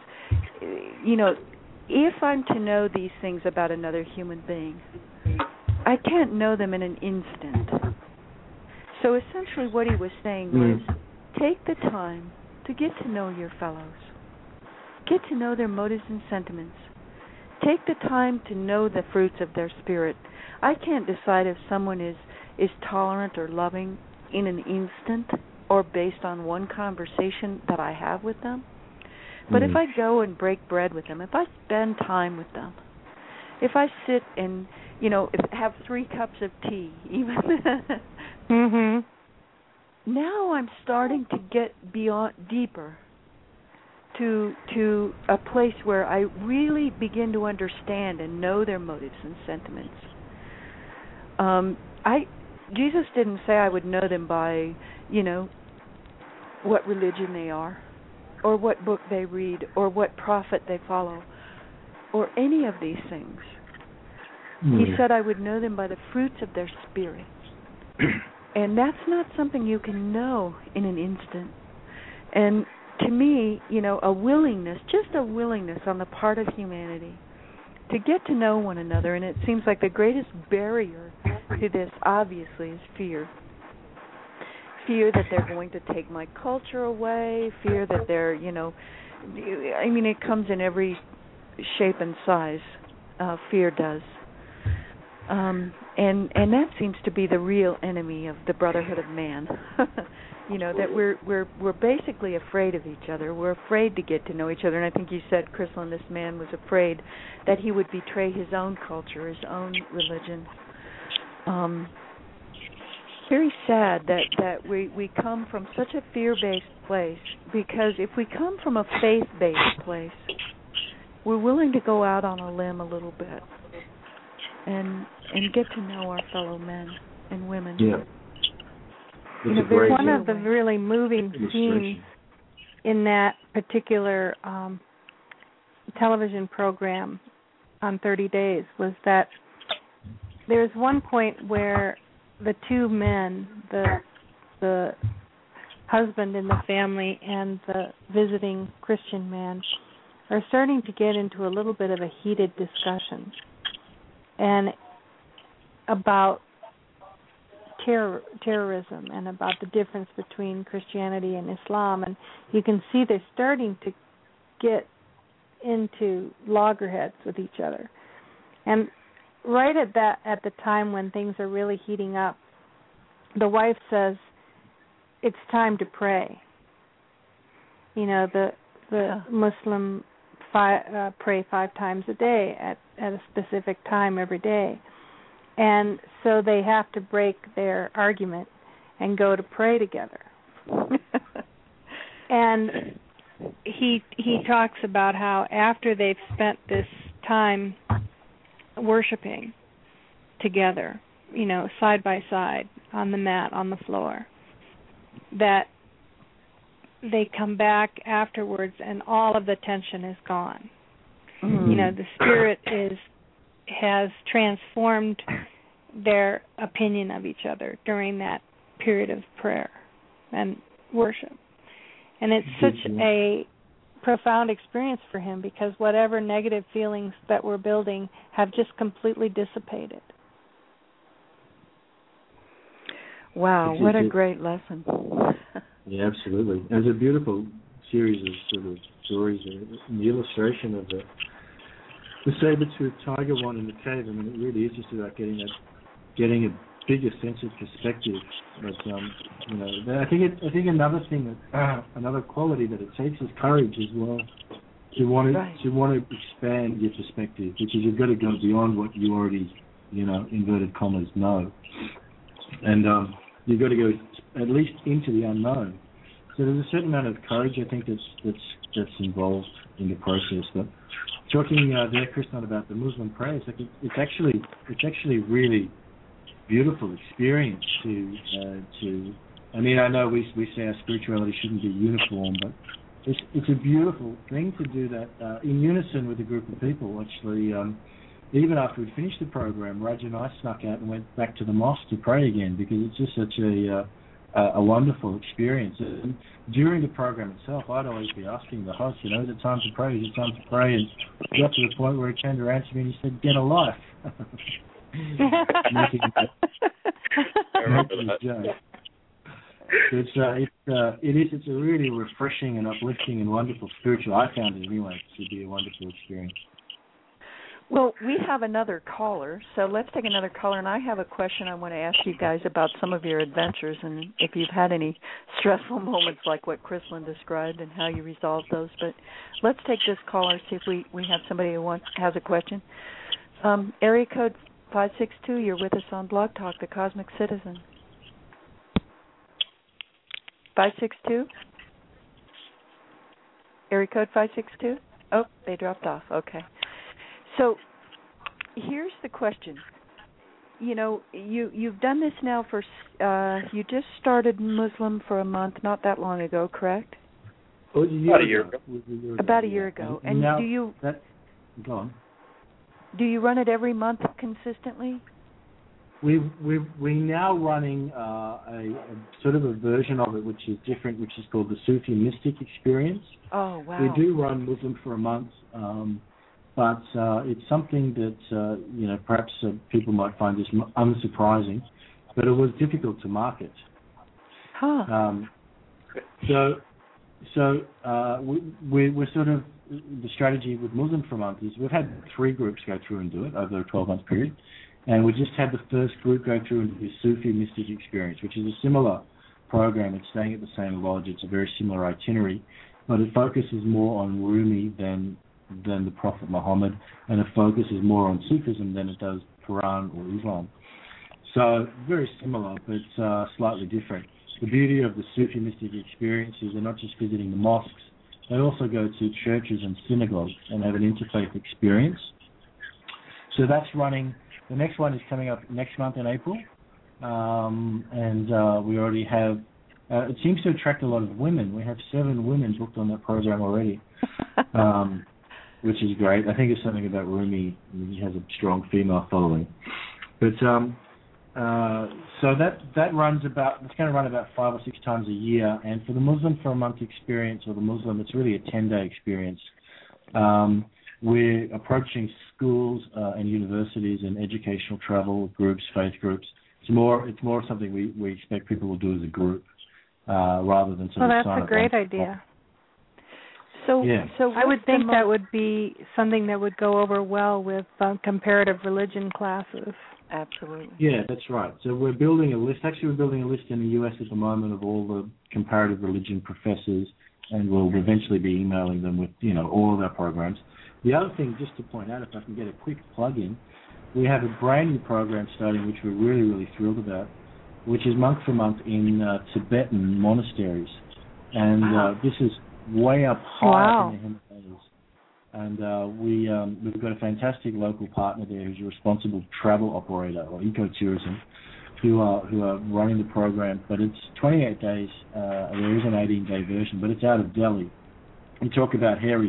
If I'm to know these things about another human being, I can't know them in an instant. So essentially what he was saying was, take the time to get to know your fellows. Get to know their motives and sentiments. Take the time to know the fruits of their spirit. I can't decide if someone is tolerant or loving in an instant or based on one conversation that I have with them. But if I go and break bread with them, if I spend time with them, if I sit and, have 3 cups of tea, even, now I'm starting to get deeper to a place where I really begin to understand and know their motives and sentiments. Jesus didn't say I would know them by, what religion they are, or what book they read, or what prophet they follow, or any of these things. He said I would know them by the fruits of their spirit. And that's not something you can know in an instant. And to me, a willingness, just a willingness on the part of humanity to get to know one another, and it seems like the greatest barrier to this, obviously, is fear. Fear that they're going to take my culture away, fear that they're, it comes in every shape and size, fear does. And that seems to be the real enemy of the brotherhood of man. That we're basically afraid of each other. We're afraid to get to know each other. And I think you said, Chrysalin, this man was afraid that he would betray his own culture, his own religion. Very sad that we come from such a fear-based place, because if we come from a faith-based place, we're willing to go out on a limb a little bit and get to know our fellow men and women. Yeah. One of the really moving scenes in that particular television program on 30 Days was that there was one point where the 2 men, the husband in the family and the visiting Christian man, are starting to get into a little bit of a heated discussion and about terrorism and about the difference between Christianity and Islam, and you can see they're starting to get into loggerheads with each other. And right at the time when things are really heating up, the wife says, "It's time to pray." The Muslim pray 5 times a day at a specific time every day. And so they have to break their argument and go to pray together. And he talks about how after they've spent this time worshiping together, side by side on the mat, on the floor, that they come back afterwards and all of the tension is gone. The spirit has transformed their opinion of each other during that period of prayer and worship. And it's such a profound experience for him because whatever negative feelings that we're building have just completely dissipated. Wow, what a great lesson. Yeah, absolutely. There's a beautiful series of sort of stories, the illustration of the saber-toothed tiger one in the cave. I mean, it really is just about getting a bigger sense of perspective. But I think another thing another quality that it takes is courage as well. To want to expand your perspective, because you've got to go beyond what you already, inverted commas, know, and you've got to go at least into the unknown. So there's a certain amount of courage, I think, that's involved in the process. But talking there, Kristen, about the Muslim prayers, it's actually really beautiful experience to. I mean, I know we say our spirituality shouldn't be uniform, but it's a beautiful thing to do that in unison with a group of people. Actually, even after we'd finished the program, Raj and I snuck out and went back to the mosque to pray again because it's just such a wonderful experience. And during the program itself, I'd always be asking the host, is it time to pray? Is it time to pray? And he got to the point where he turned around to me and he said, "Get a life." Making a joke. It's a really refreshing and uplifting and wonderful spiritual. I found it anyway to be a wonderful experience. Well, we have another caller, so let's take another caller. And I have a question I want to ask you guys about some of your adventures and if you've had any stressful moments like what Chrislyn described and how you resolved those. But let's take this caller, see if we have somebody who has a question. Area code 562, you're with us on Blog Talk, The Cosmic Citizen. 562? Area code 562? Oh, they dropped off. Okay. So here's the question. You've done this now for, you just started Muslim for a month, not that long ago, correct? About a year ago. About a year ago. And now, go on. Do you run it every month consistently? We're now running a sort of a version of it which is different, which is called the Sufi Mystic Experience. Oh, wow. We do run Muslim for a month, but it's something that perhaps people might find this unsurprising, but it was difficult to market. Huh. So we're sort of, the strategy with Muslim for a month is we've had 3 groups go through and do it over a 12-month period, and we just had the first group go through and do the Sufi Mystic Experience, which is a similar program. It's staying at the same lodge. It's a very similar itinerary, but it focuses more on Rumi than the Prophet Muhammad, and it focuses more on Sufism than it does Quran or Islam. So very similar, but slightly different. The beauty of the Sufi Mystic Experience is they're not just visiting the mosques, they also go to churches and synagogues and have an interfaith experience. So that's running. The next one is coming up next month in April, and we already have, it seems to attract a lot of women. We have 7 women booked on that program already, which is great. I think it's something about Rumi. He has a strong female following. But so that runs about, it's going to run about 5 or 6 times a year. And for the Muslim for a month experience, or the Muslim, it's really a 10-day experience. We're approaching schools and universities and educational travel groups, faith groups. It's more something we expect people will do as a group rather than sort of sign up. Well, that's a great idea. So I would think that would be something that would go over well with comparative religion classes. Absolutely. Yeah, that's right. So we're building a list. Actually, we're building a list in the U.S. at the moment of all the comparative religion professors, and we'll eventually be emailing them with, all of our programs. The other thing, just to point out, if I can get a quick plug in, we have a brand new program starting, which we're really, really thrilled about, which is month for month in Tibetan monasteries. And this is way up high in the Himalayas. And we've got a fantastic local partner there who's a responsible travel operator or ecotourism who are running the program. But it's 28 days. There is an 18-day version, but it's out of Delhi. We talk about hairy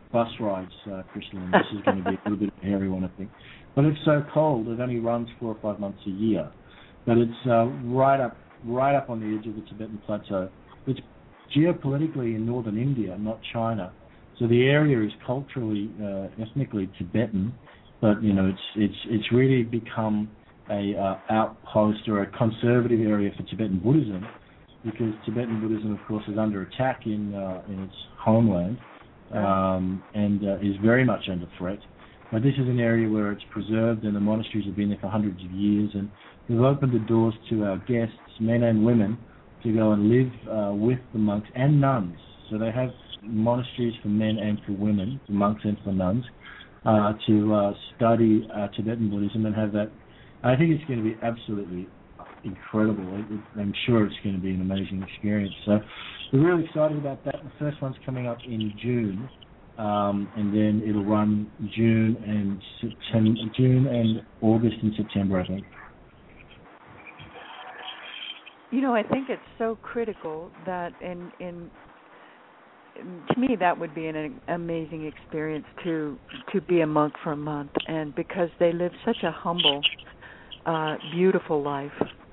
bus rides, Crystal, and this is going to be a little bit of a hairy one, I think. But it's so cold, it only runs 4 or 5 months a year. But it's right up on the edge of the Tibetan Plateau. It's geopolitically in northern India, not China. So the area is culturally, ethnically Tibetan, but it's really become a outpost or a conservative area for Tibetan Buddhism, because Tibetan Buddhism, of course, is under attack in its homeland and is very much under threat. But this is an area where it's preserved, and the monasteries have been there for hundreds of years, and we've opened the doors to our guests, men and women, to go and live with the monks and nuns. So they have monasteries for men and for women, for monks and for nuns, to study Tibetan Buddhism and have that. I think it's going to be absolutely incredible. I'm sure it's going to be an amazing experience. So we're really excited about that. The first one's coming up in June, and then it'll run June and August and September, I think. I think it's so critical that to me that would be an amazing experience to be a monk for a month, and because they live such a humble, beautiful life,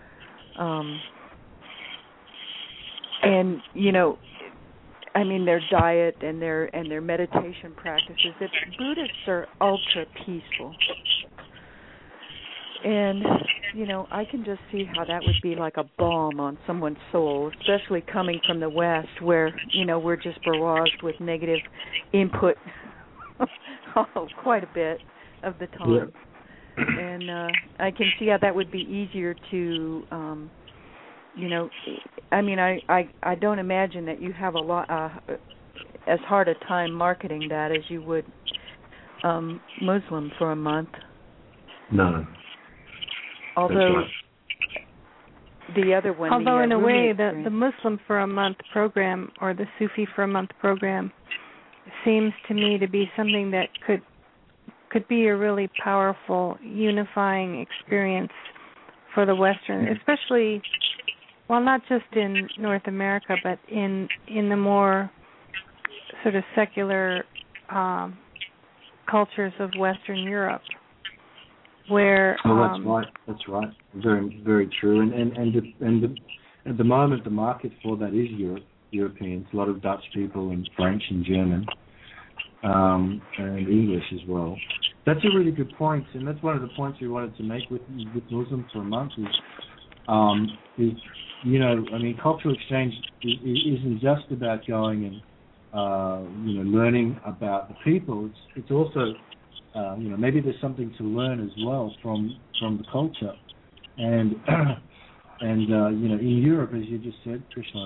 and their diet and their meditation practices. That Buddhists are ultra peaceful, and I can just see how that would be like a balm on someone's soul, especially coming from the West, where we're just barraged with negative input quite a bit of the time. Yeah. And I can see how that would be easier to, I don't imagine that you have a lot as hard a time marketing that as you would Muslim for a month. No. Although the other one, in a way, the Muslim for a month program or the Sufi for a month program seems to me to be something that could be a really powerful unifying experience for the Western, especially, not just in North America, but in the more sort of secular cultures of Western Europe, where that's right, very, very true, and at the moment the market for that is Europeans, a lot of Dutch people and French and German, and English as well. That's a really good point, and that's one of the points we wanted to make with Muslims for a month is cultural exchange isn't just about going and learning about the people. It's also maybe there's something to learn as well from the culture, and in Europe, as you just said, Krishna,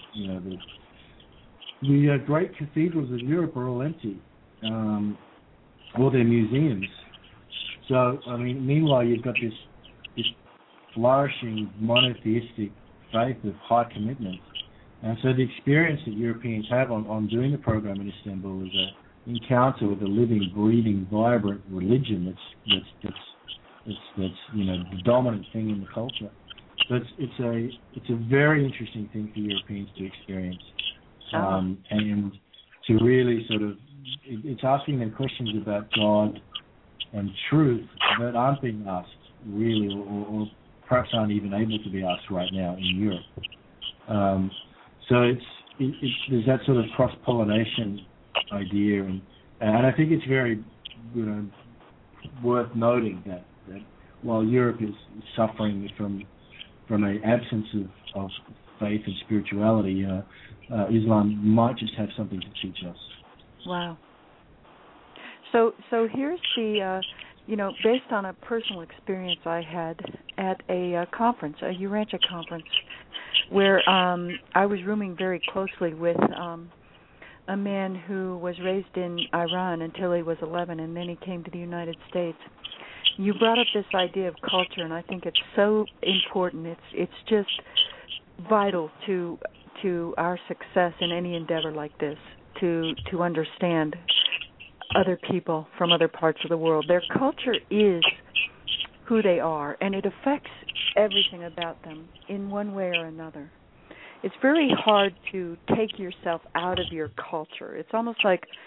the great cathedrals of Europe are all empty, or they're museums. So meanwhile you've got this flourishing monotheistic faith of high commitment, and so the experience that Europeans have on doing the program in Istanbul is an encounter with a living, breathing, vibrant religion that's the dominant thing in the culture. So it's a very interesting thing for Europeans to experience, and to really sort of it's asking them questions about God and truth that aren't being asked really, or perhaps aren't even able to be asked right now in Europe. So there's that sort of cross-pollination idea, and I think it's very worth noting that while Europe is suffering from an absence of faith and spirituality, Islam might just have something to teach us. Wow. So here's the based on a personal experience I had at a conference, a Urantia conference, where I was rooming very closely with a man who was raised in Iran until he was 11, and then he came to the United States. You brought up this idea of culture, and I think it's so important. It's just vital to our success in any endeavor like this, to understand other people from other parts of the world. Their culture is who they are, and it affects everything about them in one way or another. It's very hard to take yourself out of your culture. It's almost like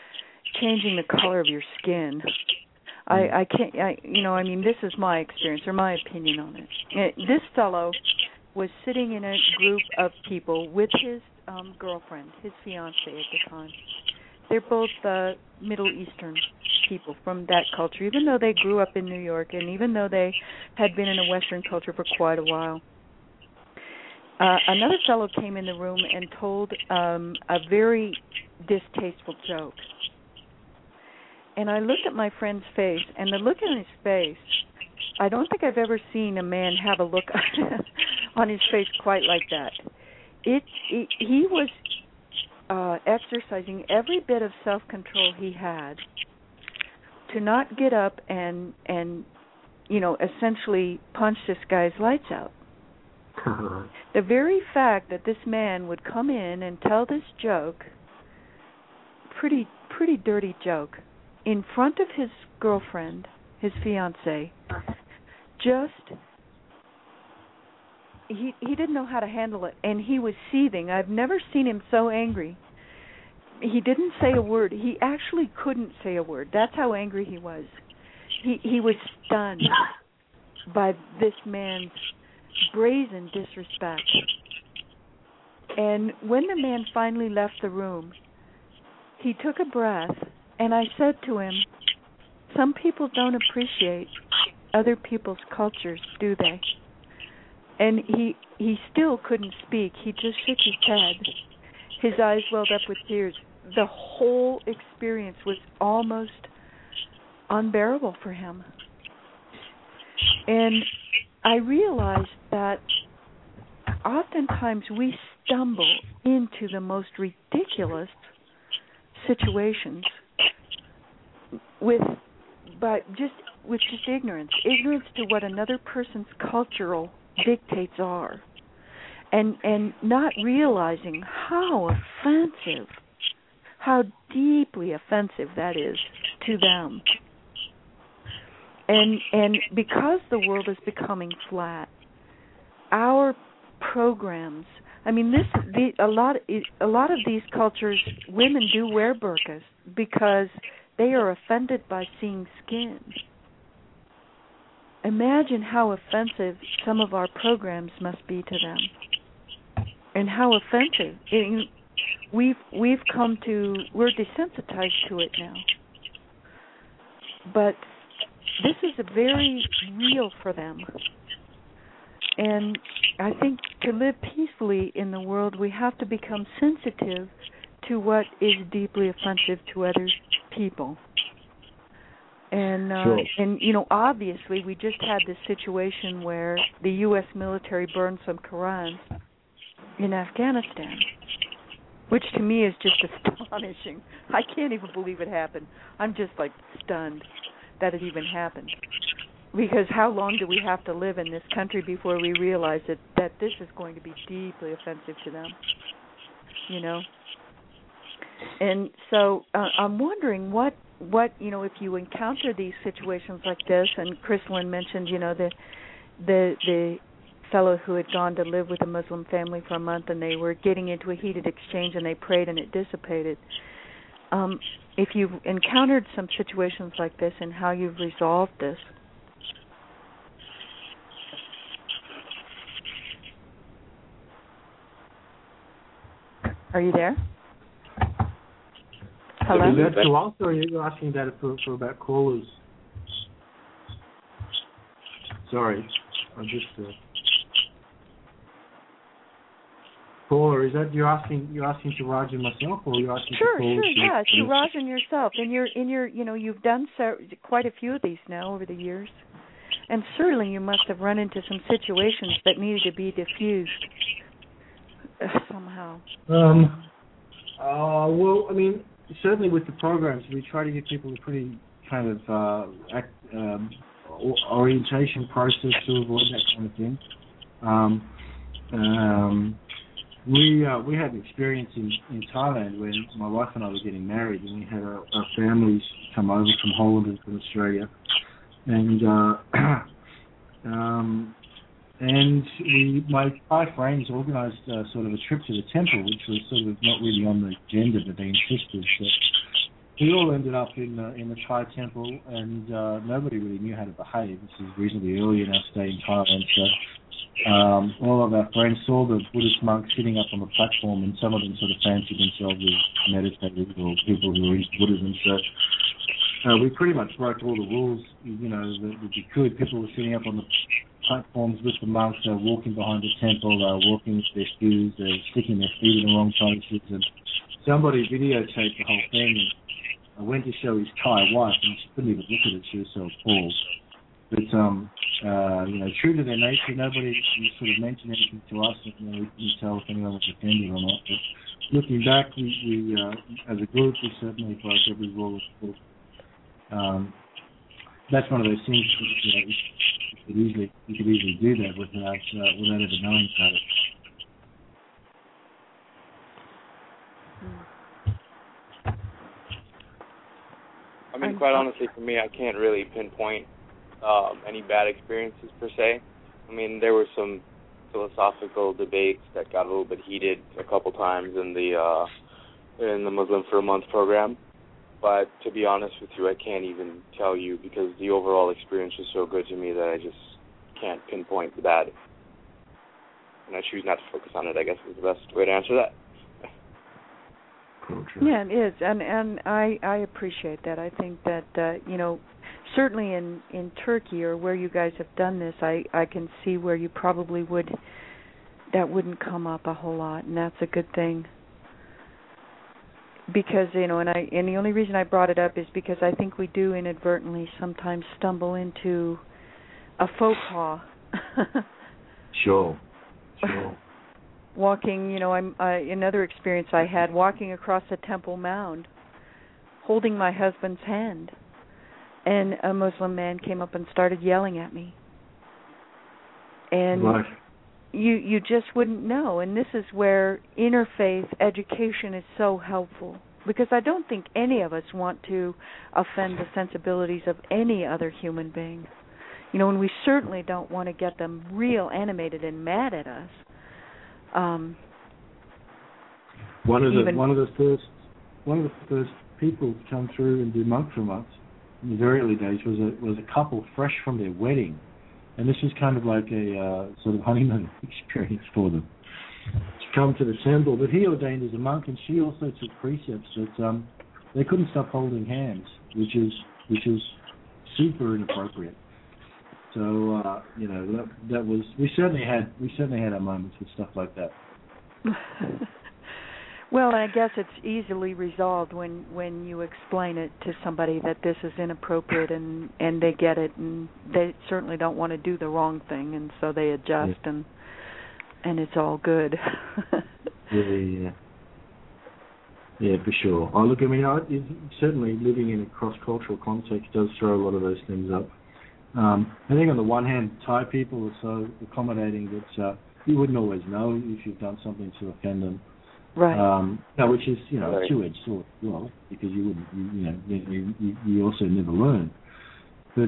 changing the color of your skin. I can't, I mean, this is my experience or my opinion on it. This fellow was sitting in a group of people with his girlfriend, his fiancée at the time. They're both Middle Eastern people from that culture, even though they grew up in New York and even though they had been in a Western culture for quite a while. Another fellow came in the room and told a very distasteful joke. And I looked at my friend's face, and the look on his face, I don't think I've ever seen a man have a look on his face quite like that. He was exercising every bit of self-control he had to not get up and essentially punch this guy's lights out. The very fact that this man would come in and tell this joke, pretty dirty joke, in front of his girlfriend, his fiancée, he didn't know how to handle it, and he was seething. I've never seen him so angry. He didn't say a word. He actually couldn't say a word. That's how angry he was. He was stunned by this man's brazen disrespect. And when the man finally left the room, he took a breath, and I said to him, some people don't appreciate other people's cultures, do they? And he still couldn't speak. He just shook his head. His eyes welled up with tears. The whole experience was almost unbearable for him. And I realized that oftentimes we stumble into the most ridiculous situations with just ignorance to what another person's cultural dictates are, and not realizing how offensive, how deeply offensive that is to them. And because the world is becoming flat, our programs, I mean, a lot of these cultures, women do wear burqas because they are offended by seeing skin. Imagine how offensive some of our programs must be to them, and how offensive. We're desensitized to it now. But this is very real for them. And I think to live peacefully in the world, we have to become sensitive to what is deeply offensive to other people. And obviously, we just had this situation where the U.S. military burned some Qurans in Afghanistan, which to me is just astonishing. I can't even believe it happened. I'm just stunned that it even happened. Because how long do we have to live in this country before we realize that this is going to be deeply offensive to them? And so I'm wondering what if you encounter these situations like this, and Chrysalin mentioned, the fellow who had gone to live with a Muslim family for a month, and they were getting into a heated exchange, and they prayed, and it dissipated. If you've encountered some situations like this and how you've resolved this. Are you there? Hello? Is that to us, or are you asking that for about callers? Sorry, I'm just caller. Is that you're asking to Raj and myself, or you're asking Sure, to callers? Yeah, to Raj and yourself. And you've done quite a few of these now over the years, and certainly you must have run into some situations that needed to be diffused somehow. Well, I mean, certainly with the programs, we try to give people a pretty kind of orientation process to avoid that kind of thing. We had an experience in Thailand when my wife and I were getting married, and we had our families come over from Holland and from Australia, and my Thai friends organised sort of a trip to the temple, which was sort of not really on the agenda, but they insisted we all ended up in the Thai temple, and nobody really knew how to behave. This is reasonably early in our stay in Thailand, so all of our friends saw the Buddhist monks sitting up on the platform, and some of them sort of fancied themselves as meditators or people who were into Buddhism. So we pretty much broke all the rules, that we could. People were sitting up on the platforms with the monks. They were walking behind the temple. They were walking with their shoes. They were sticking their feet in the wrong places, and somebody videotaped the whole thing. And I went to show his Thai wife, and she couldn't even look at it. She was so appalled. But, true to their nature, nobody sort of mentioned anything to us. And, we couldn't tell if anyone was offended or not. But looking back, we as a group, we certainly broke every rule of the book. That's one of those things. You could easily do that without ever knowing about it. I mean, quite honestly, for me, I can't really pinpoint any bad experiences per se. I mean, there were some philosophical debates that got a little bit heated a couple times in the Muslim for a Month program. But to be honest with you, I can't even tell you because the overall experience was so good to me that I just can't pinpoint the bad. And I choose not to focus on it, I guess, is the best way to answer that. Yeah, it is, and I appreciate that. I think that certainly in Turkey or where you guys have done this, I can see where you probably wouldn't come up a whole lot, and that's a good thing. Because and the only reason I brought it up is because I think we do inadvertently sometimes stumble into a faux pas. Sure. Walking, another experience I had walking across a temple mound, holding my husband's hand, and a Muslim man came up and started yelling at me. And right. You just wouldn't know, and this is where interfaith education is so helpful, because I don't think any of us want to offend the sensibilities of any other human being. And we certainly don't want to get them real animated and mad at us. One of the first people to come through and do Monk for a Month in the very early days was a couple fresh from their wedding. And this was kind of like a sort of honeymoon experience for them to come to the temple. But he ordained as a monk, and she also took precepts that they couldn't stop holding hands, which is super inappropriate. So that was we certainly had our moments with stuff like that. Well, I guess it's easily resolved when you explain it to somebody that this is inappropriate and they get it, and they certainly don't want to do the wrong thing, and so they adjust, and it's all good. Yeah, for sure. Oh, look, I mean, certainly living in a cross-cultural context does throw a lot of those things up. I think on the one hand, Thai people are so accommodating that you wouldn't always know if you've done something to offend them. Right. Which is, a two-edged sword as well, because you wouldn't, you also never learn. But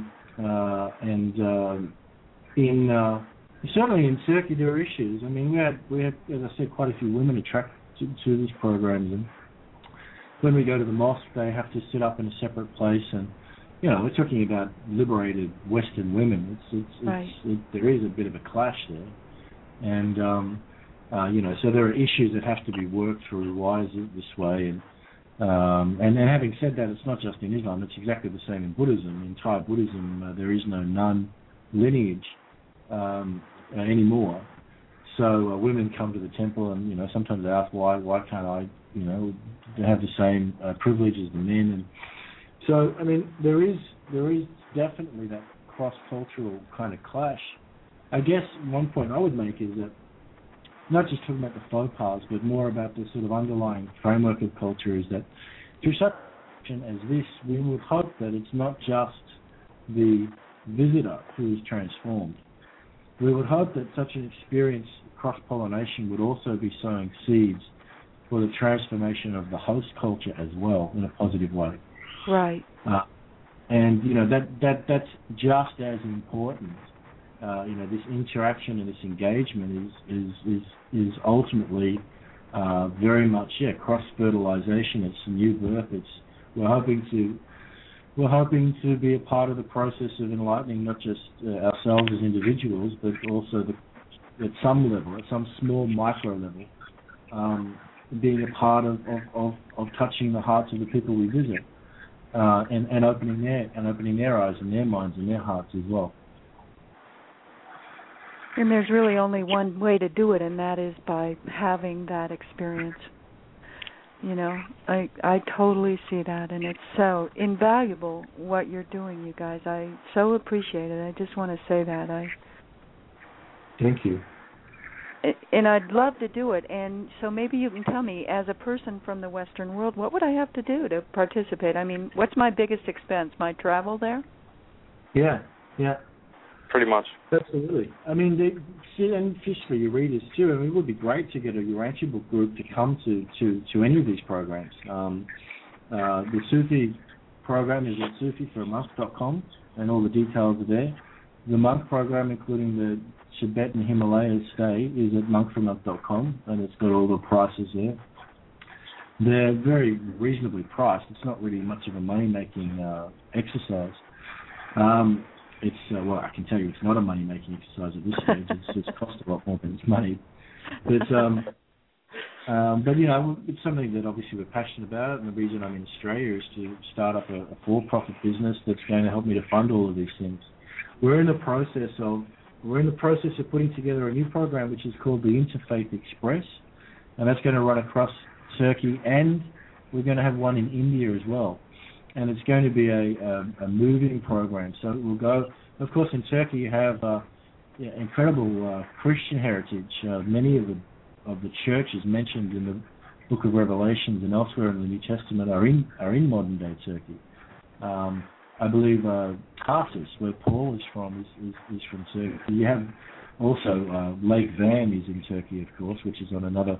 certainly in Turkey there are issues. I mean, we had, as I said, quite a few women attracted to these programs, and when we go to the mosque, they have to sit up in a separate place, and we're talking about liberated Western women. There is a bit of a clash there, and so there are issues that have to be worked through. Why is it this way? And having said that, it's not just in Islam. It's exactly the same in Buddhism. In Thai Buddhism, there is no nun lineage anymore. So women come to the temple, and sometimes they ask why can't I have the same privilege as the men. And so I mean there is definitely that cross-cultural kind of clash. I guess one point I would make is that not just talking about the faux pas, but more about the sort of underlying framework of culture, is that through such action as this, we would hope that it's not just the visitor who is transformed. We would hope that such an experience, cross-pollination, would also be sowing seeds for the transformation of the host culture as well, in a positive way. Right. And that's just as important. This interaction and this engagement is ultimately very much cross-fertilization. It's a new birth. we're hoping to be a part of the process of enlightening not just ourselves as individuals, but also at some level, at some small micro level, being a part of touching the hearts of the people we visit, and opening their eyes and their minds and their hearts as well. And there's really only one way to do it, and that is by having that experience. You know, I totally see that, and it's so invaluable what you're doing, you guys. I so appreciate it. I just want to say that. Thank you. And I'd love to do it. And so maybe you can tell me, as a person from the Western world, what would I have to do to participate? I mean, what's my biggest expense? My travel there? Yeah. Pretty much. Absolutely. I mean, and fish for your readers too. I mean, it would be great to get a Urantia book group to come to any of these programs. The Sufi program is at sufiforamonk.com, and all the details are there. The monk program, including the Tibet and Himalaya stay, is at monkformonk.com, and it's got all the prices there. They're very reasonably priced. It's not really much of a money-making exercise. It's well, I can tell you, it's not a money-making exercise at this stage. It's cost a lot more than it's money. But you know, it's something that obviously we're passionate about, and the reason I'm in Australia is to start up a for-profit business that's going to help me to fund all of these things. We're in the process of putting together a new program which is called the Interfaith Express, and that's going to run across Turkey, and we're going to have one in India as well. And it's going to be a moving program. So it will go, of course, in Turkey you have incredible Christian heritage. Many of the churches mentioned in the Book of Revelations and elsewhere in the New Testament are in modern day Turkey. I believe Tarsus, where Paul is from, is from Turkey. You have also Lake Van is in Turkey, of course, which is on another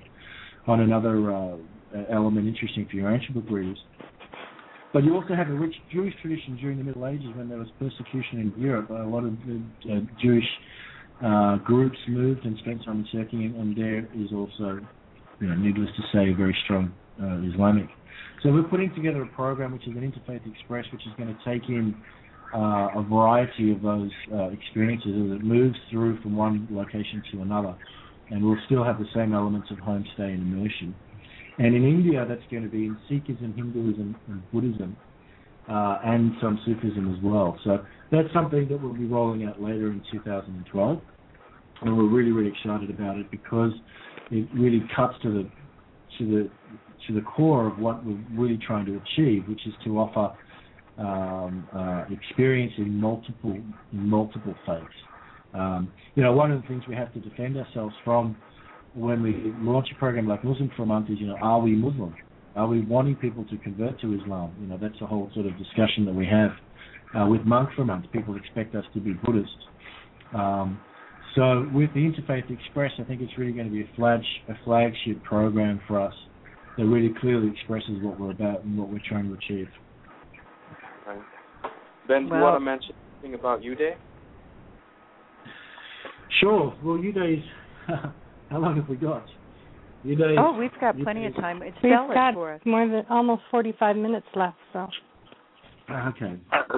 element interesting for your ancient book readers. But you also have a rich Jewish tradition during the Middle Ages when there was persecution in Europe. A lot of Jewish groups moved and spent time in Turkey, and there is also, needless to say, a very strong Islamic. So we're putting together a program which is an Interfaith Express, which is going to take in a variety of those experiences as it moves through from one location to another. And we'll still have the same elements of homestay and immersion. And in India, that's going to be in Sikhism, Hinduism, and Buddhism, and some Sufism as well. So that's something that we'll be rolling out later in 2012. And we're really, really excited about it because it really cuts to the core of what we're really trying to achieve, which is to offer experience in multiple faiths. One of the things we have to defend ourselves from when we launch a program like Muslim for a Month is, are we Muslim? Are we wanting people to convert to Islam? That's a whole sort of discussion that we have with Monk for a Month. People expect us to be Buddhist. So with the Interfaith Express, I think it's really going to be a flagship program for us that really clearly expresses what we're about and what we're trying to achieve. Right. Ben, do you want to mention anything about U-Day? Sure. Well, U-Day is... How long have we got? We've got plenty of time. It's we've got for us. More than almost 45 minutes left. So. Okay.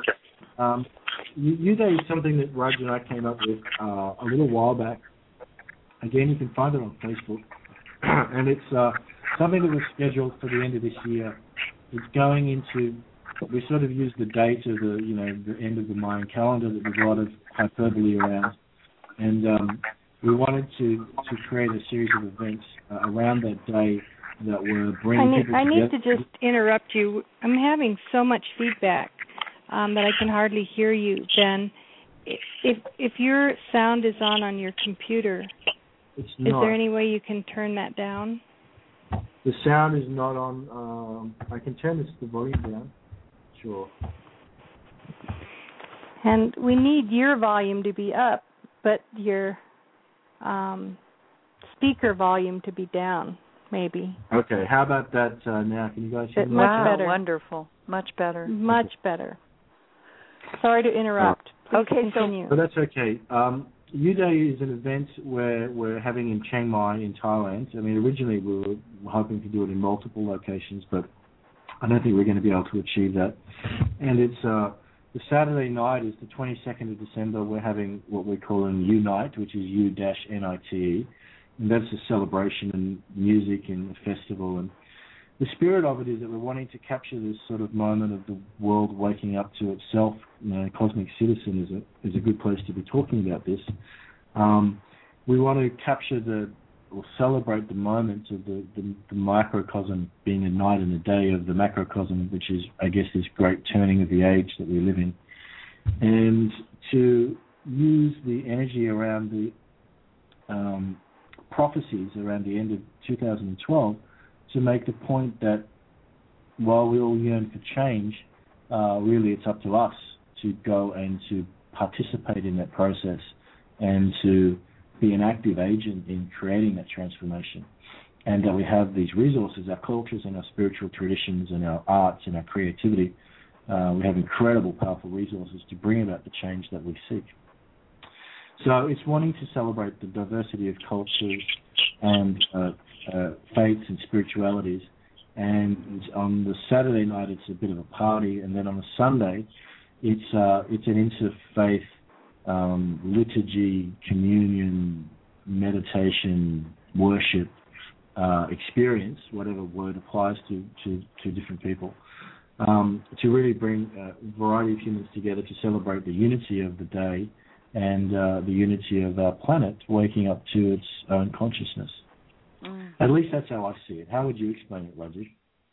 U-Day is something that Roger and I came up with a little while back. Again, you can find it on Facebook, and it's something that was scheduled for the end of this year. It's going into. We sort of used the date of the end of the Mayan calendar that there's a lot of hyperbole around, and we wanted to create a series of events around that day that were bringing people together. I need to just interrupt you. I'm having so much feedback that I can hardly hear you, Ben. If your sound is on your computer, it's not. Is there any way you can turn that down? The sound is not on. I can turn the volume down. Sure. And we need your volume to be up, but your speaker volume to be down, maybe. Okay, how about that now? Can you guys hear me? Much better. Wonderful. Much better. Much better. Sorry to interrupt. Please continue. But that's okay. U-Day is an event where we're having in Chiang Mai in Thailand. I mean, originally we were hoping to do it in multiple locations, but I don't think we're going to be able to achieve that. And it's the Saturday night is the 22nd of December. We're having what we call an Unite, which is U-NITE, and that's a celebration and music and a festival. And the spirit of it is that we're wanting to capture this sort of moment of the world waking up to itself. Cosmic Citizen is a good place to be talking about this. We want to capture or celebrate the moments of the microcosm being a night and a day of the macrocosm, which is, I guess, this great turning of the age that we live in, and to use the energy around the prophecies around the end of 2012 to make the point that while we all yearn for change, really it's up to us to go and to participate in that process and to be an active agent in creating that transformation, and that we have these resources, our cultures and our spiritual traditions and our arts and our creativity. We have incredible, powerful resources to bring about the change that we seek. So it's wanting to celebrate the diversity of cultures and faiths and spiritualities. And on the Saturday night, it's a bit of a party, and then on the Sunday, it's an interfaith liturgy, communion, meditation, worship experience, whatever word applies to different people, to really bring a variety of humans together to celebrate the unity of the day and the unity of our planet waking up to its own consciousness. At least that's how I see it. How would you explain it, Rajiv?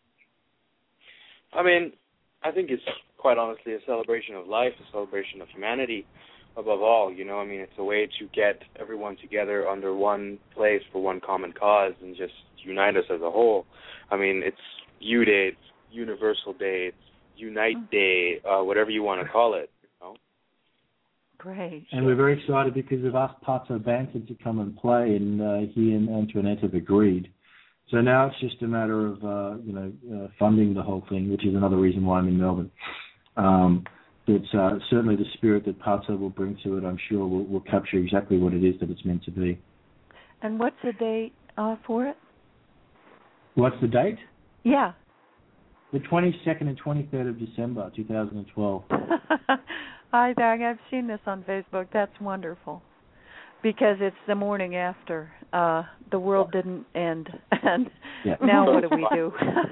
I mean, I think it's quite honestly a celebration of life, a celebration of humanity. Above all, I mean, it's a way to get everyone together under one place for one common cause and just unite us as a whole. I mean, it's U-Day, it's Universal Day, it's Unite Day, whatever you want to call it. Great. And we're very excited because we've asked Pato Banton to come and play, and he and Antoinette have agreed. So now it's just a matter of, funding the whole thing, which is another reason why I'm in Melbourne. It's certainly the spirit that Pato will bring to it, I'm sure, will capture exactly what it is that it's meant to be. And what's the date for it? What's the date? Yeah. The 22nd and 23rd of December, 2012. Hi, Doug. I've seen this on Facebook. That's wonderful. Because it's the morning after. The world didn't end. And now what do we do?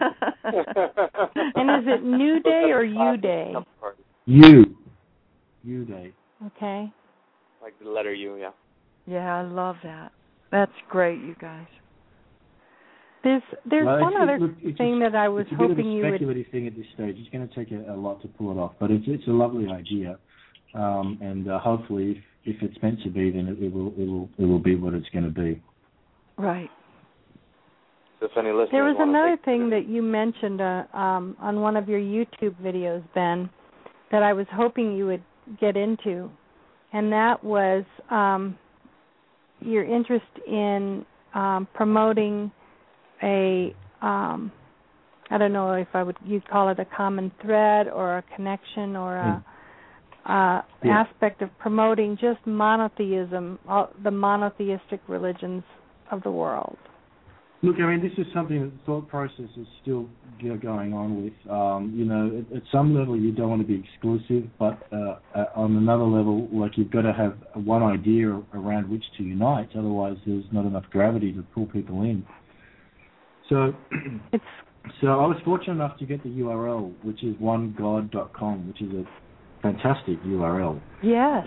And is it New Day or U-Day? U-Day. Okay. Like the letter U, yeah. Yeah, I love that. That's great, you guys. There's one other thing that I was hoping you would... It's a bit of a speculative thing at this stage. It's going to take a lot to pull it off, but it's a lovely idea, and hopefully, if it's meant to be, then it will be what it's going to be. Right. So if any listeners there was another thing that you mentioned on one of your YouTube videos, Ben, that I was hoping you would get into, and that was your interest in promoting a, I don't know if you'd call it a common thread or a connection or a aspect of promoting just monotheism, the monotheistic religions of the world. Look, I mean, this is something that the thought process is still going on with. At some level you don't want to be exclusive, but on another level, like, you've got to have one idea around which to unite, otherwise there's not enough gravity to pull people in. So I was fortunate enough to get the URL, which is onegod.com, which is a fantastic URL. Yes.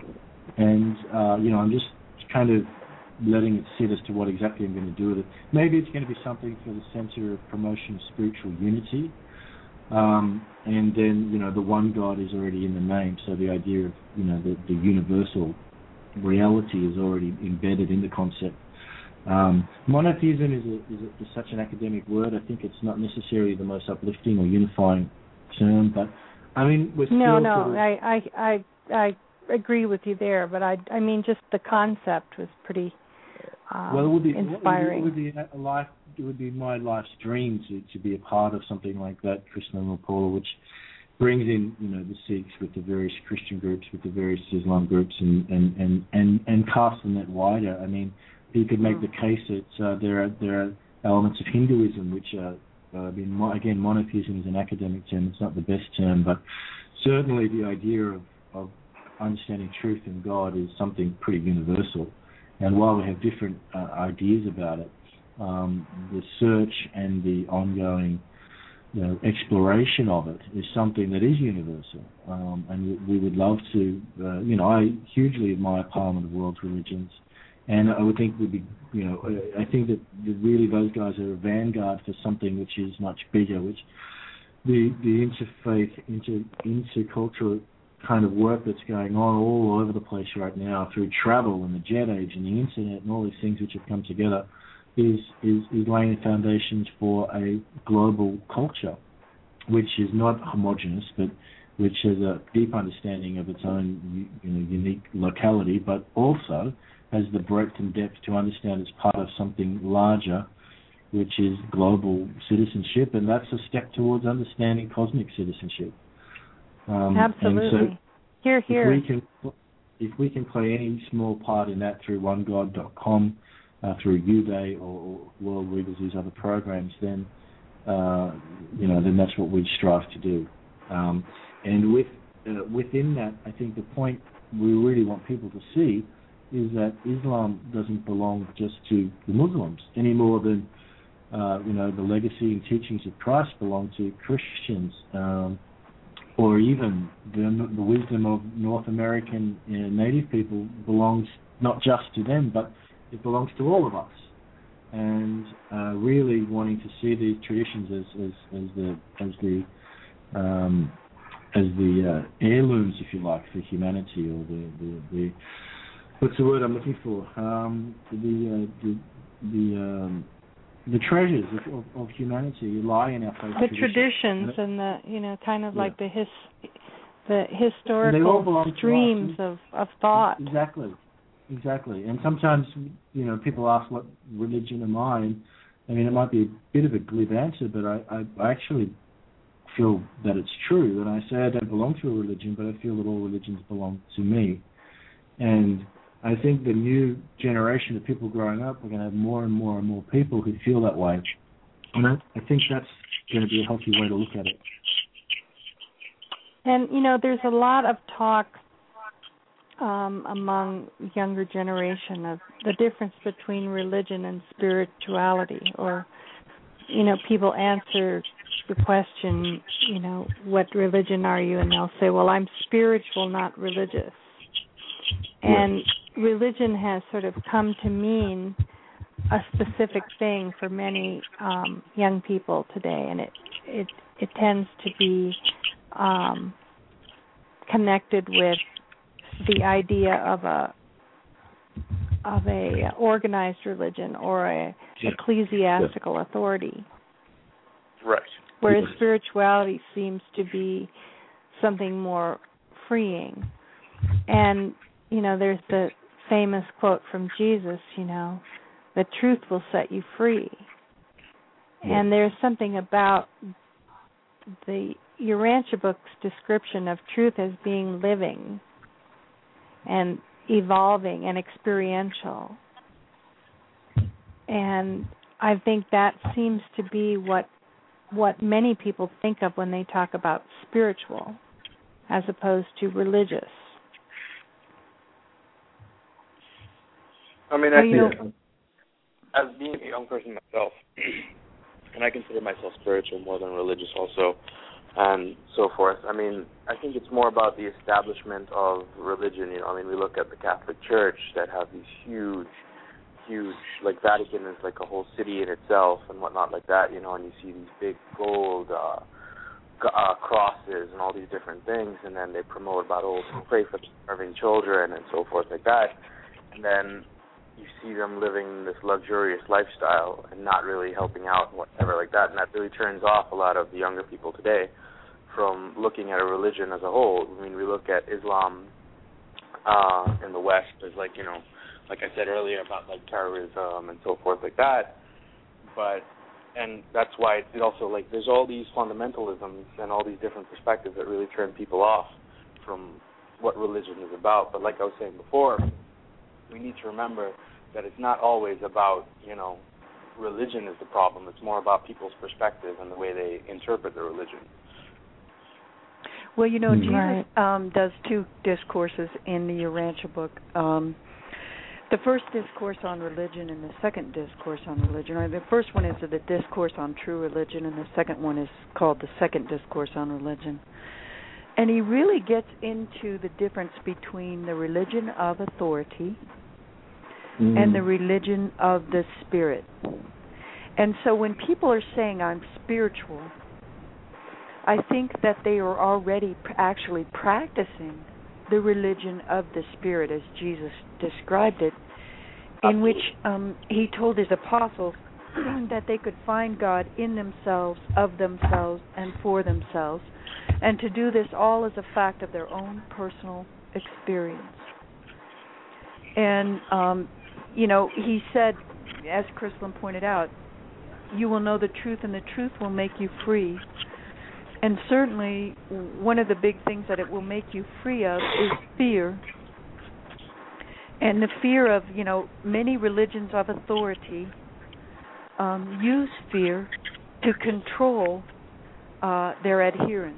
I'm just kind of letting it sit as to what exactly I'm going to do with it. Maybe it's going to be something for the Center of Promotion of Spiritual Unity. And then, the one God is already in the name, so the idea of, the universal reality is already embedded in the concept. Monotheism is such an academic word. I think it's not necessarily the most uplifting or unifying term, but I mean, we're still I agree with you there, but I mean, just the concept was pretty inspiring. It would be my life's dream to be a part of something like that, Krishna and Paula, which brings in, the Sikhs with the various Christian groups, with the various Islam groups, and cast the net wider. I mean, you could make the case that there are elements of Hinduism which are again, monotheism is an academic term. It's not the best term, but certainly the idea of understanding truth in God is something pretty universal. And while we have different ideas about it, the search and the ongoing exploration of it is something that is universal. And we would love to, I hugely admire Parliament of World Religions. And I would think would be, I think that really those guys are a vanguard for something which is much bigger, which the interfaith, intercultural kind of work that's going on all over the place right now through travel and the jet age and the internet and all these things which have come together is laying the foundations for a global culture, which is not homogenous, but which has a deep understanding of its own unique locality, but also has the breadth and depth to understand it's part of something larger, which is global citizenship, and that's a step towards understanding cosmic citizenship. Absolutely. And so Here. If we can play any small part in that through OneGod.com, through UDay or World Readers, these other programs, then then that's what we strive to do. And within that, I think the point we really want people to see is that Islam doesn't belong just to the Muslims any more than the legacy and teachings of Christ belong to Christians, or even the wisdom of North American native people belongs not just to them, but it belongs to all of us. And really wanting to see these traditions as the heirlooms, if you like, for humanity, or the what's the word I'm looking for? The treasures of humanity lie in our faith. The traditions and the kind of like the historical streams of thought. Exactly. And sometimes people ask, what religion am I? And I mean, it might be a bit of a glib answer, but I actually feel that it's true. And I say I don't belong to a religion, but I feel that all religions belong to me. And I think the new generation of people growing up, we're going to have more and more and more people who feel that way. And I think that's going to be a healthy way to look at it. And, there's a lot of talk among younger generation of the difference between religion and spirituality, or, people answer the question, what religion are you? And they'll say, well, I'm spiritual, not religious. And religion has sort of come to mean a specific thing for many young people today, and it tends to be connected with the idea of a organized religion or a ecclesiastical authority. Right. Whereas spirituality seems to be something more freeing. And there's the famous quote from Jesus, the truth will set you free. Yeah. And there's something about the Urantia book's description of truth as being living and evolving and experiential. And I think that seems to be what many people think of when they talk about spiritual as opposed to religious. I mean, I think, as being a young person myself, and I consider myself spiritual more than religious also, and so forth. I mean, I think it's more about the establishment of religion. We look at the Catholic Church that have these huge, like Vatican is like a whole city in itself and whatnot like that, and you see these big gold crosses and all these different things, and then they promote about, pray for starving children and so forth like that. And then you see them living this luxurious lifestyle and not really helping out and whatever like that, and that really turns off a lot of the younger people today from looking at a religion as a whole. I mean, we look at Islam in the West as like I said earlier about like terrorism and so forth like that, and that's why it also like there's all these fundamentalisms and all these different perspectives that really turn people off from what religion is about. But like I was saying before, we need to remember that it's not always about, religion is the problem. It's more about people's perspective and the way they interpret the religion. Well, Jesus Right. Does two discourses in the Urantia book. The first discourse on religion and the second discourse on religion. Or the first one is the discourse on true religion, and the second one is called the second discourse on religion. And he really gets into the difference between the religion of authority and the religion of the spirit. And so when people are saying, I'm spiritual, I think that they are already actually practicing the religion of the spirit as Jesus described it, in which he told his apostles that they could find God in themselves, of themselves, and for themselves, and to do this all as a fact of their own personal experience. And, he said, as Chrislyn pointed out, you will know the truth, and the truth will make you free. And certainly one of the big things that it will make you free of is fear. And the fear of, many religions of authority use fear to control their adherents.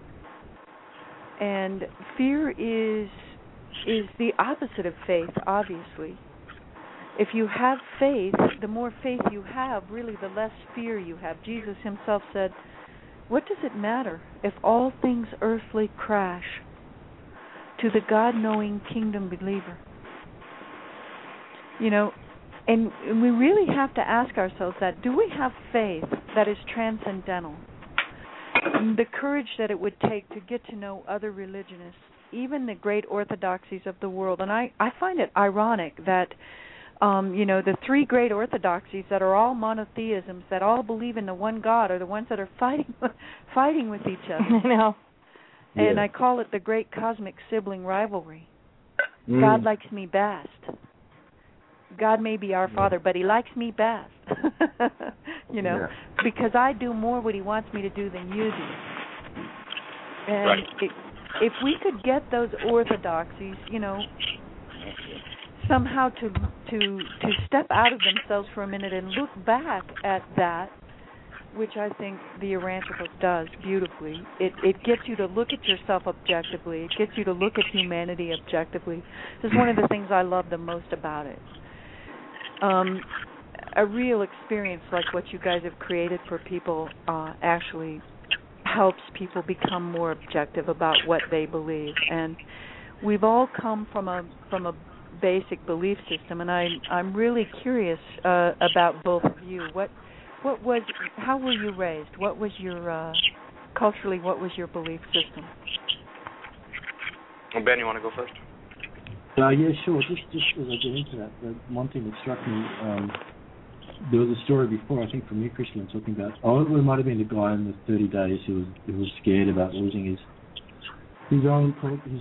And fear is the opposite of faith, obviously. If you have faith, the more faith you have, really the less fear you have. Jesus himself said, what does it matter if all things earthly crash to the God-knowing kingdom believer? And we really have to ask ourselves that. Do we have faith that is transcendental? And the courage that it would take to get to know other religionists, even the great orthodoxies of the world. And I find it ironic that the three great orthodoxies that are all monotheisms, that all believe in the one God, are the ones that are fighting with each other. I know. And I call it the great cosmic sibling rivalry. God likes me best. God may be our Father, but he likes me best. Because I do more what he wants me to do than you do. And right. If we could get those orthodoxies, somehow to step out of themselves for a minute and look back at that, which I think the Urantia book does beautifully. It gets you to look at yourself objectively. It gets you to look at humanity objectively. This is one of the things I love the most about it. A real experience like what you guys have created for people actually helps people become more objective about what they believe. And we've all come from a basic belief system, and I'm really curious about both of you. How were you raised? What was your culturally? What was your belief system? Well, Ben, you want to go first? Yeah, sure. Just as I get into that, the one thing that struck me, there was a story before, I think from you, Chrislyn, talking about, it might have been the guy in the 30 days who was scared about losing his own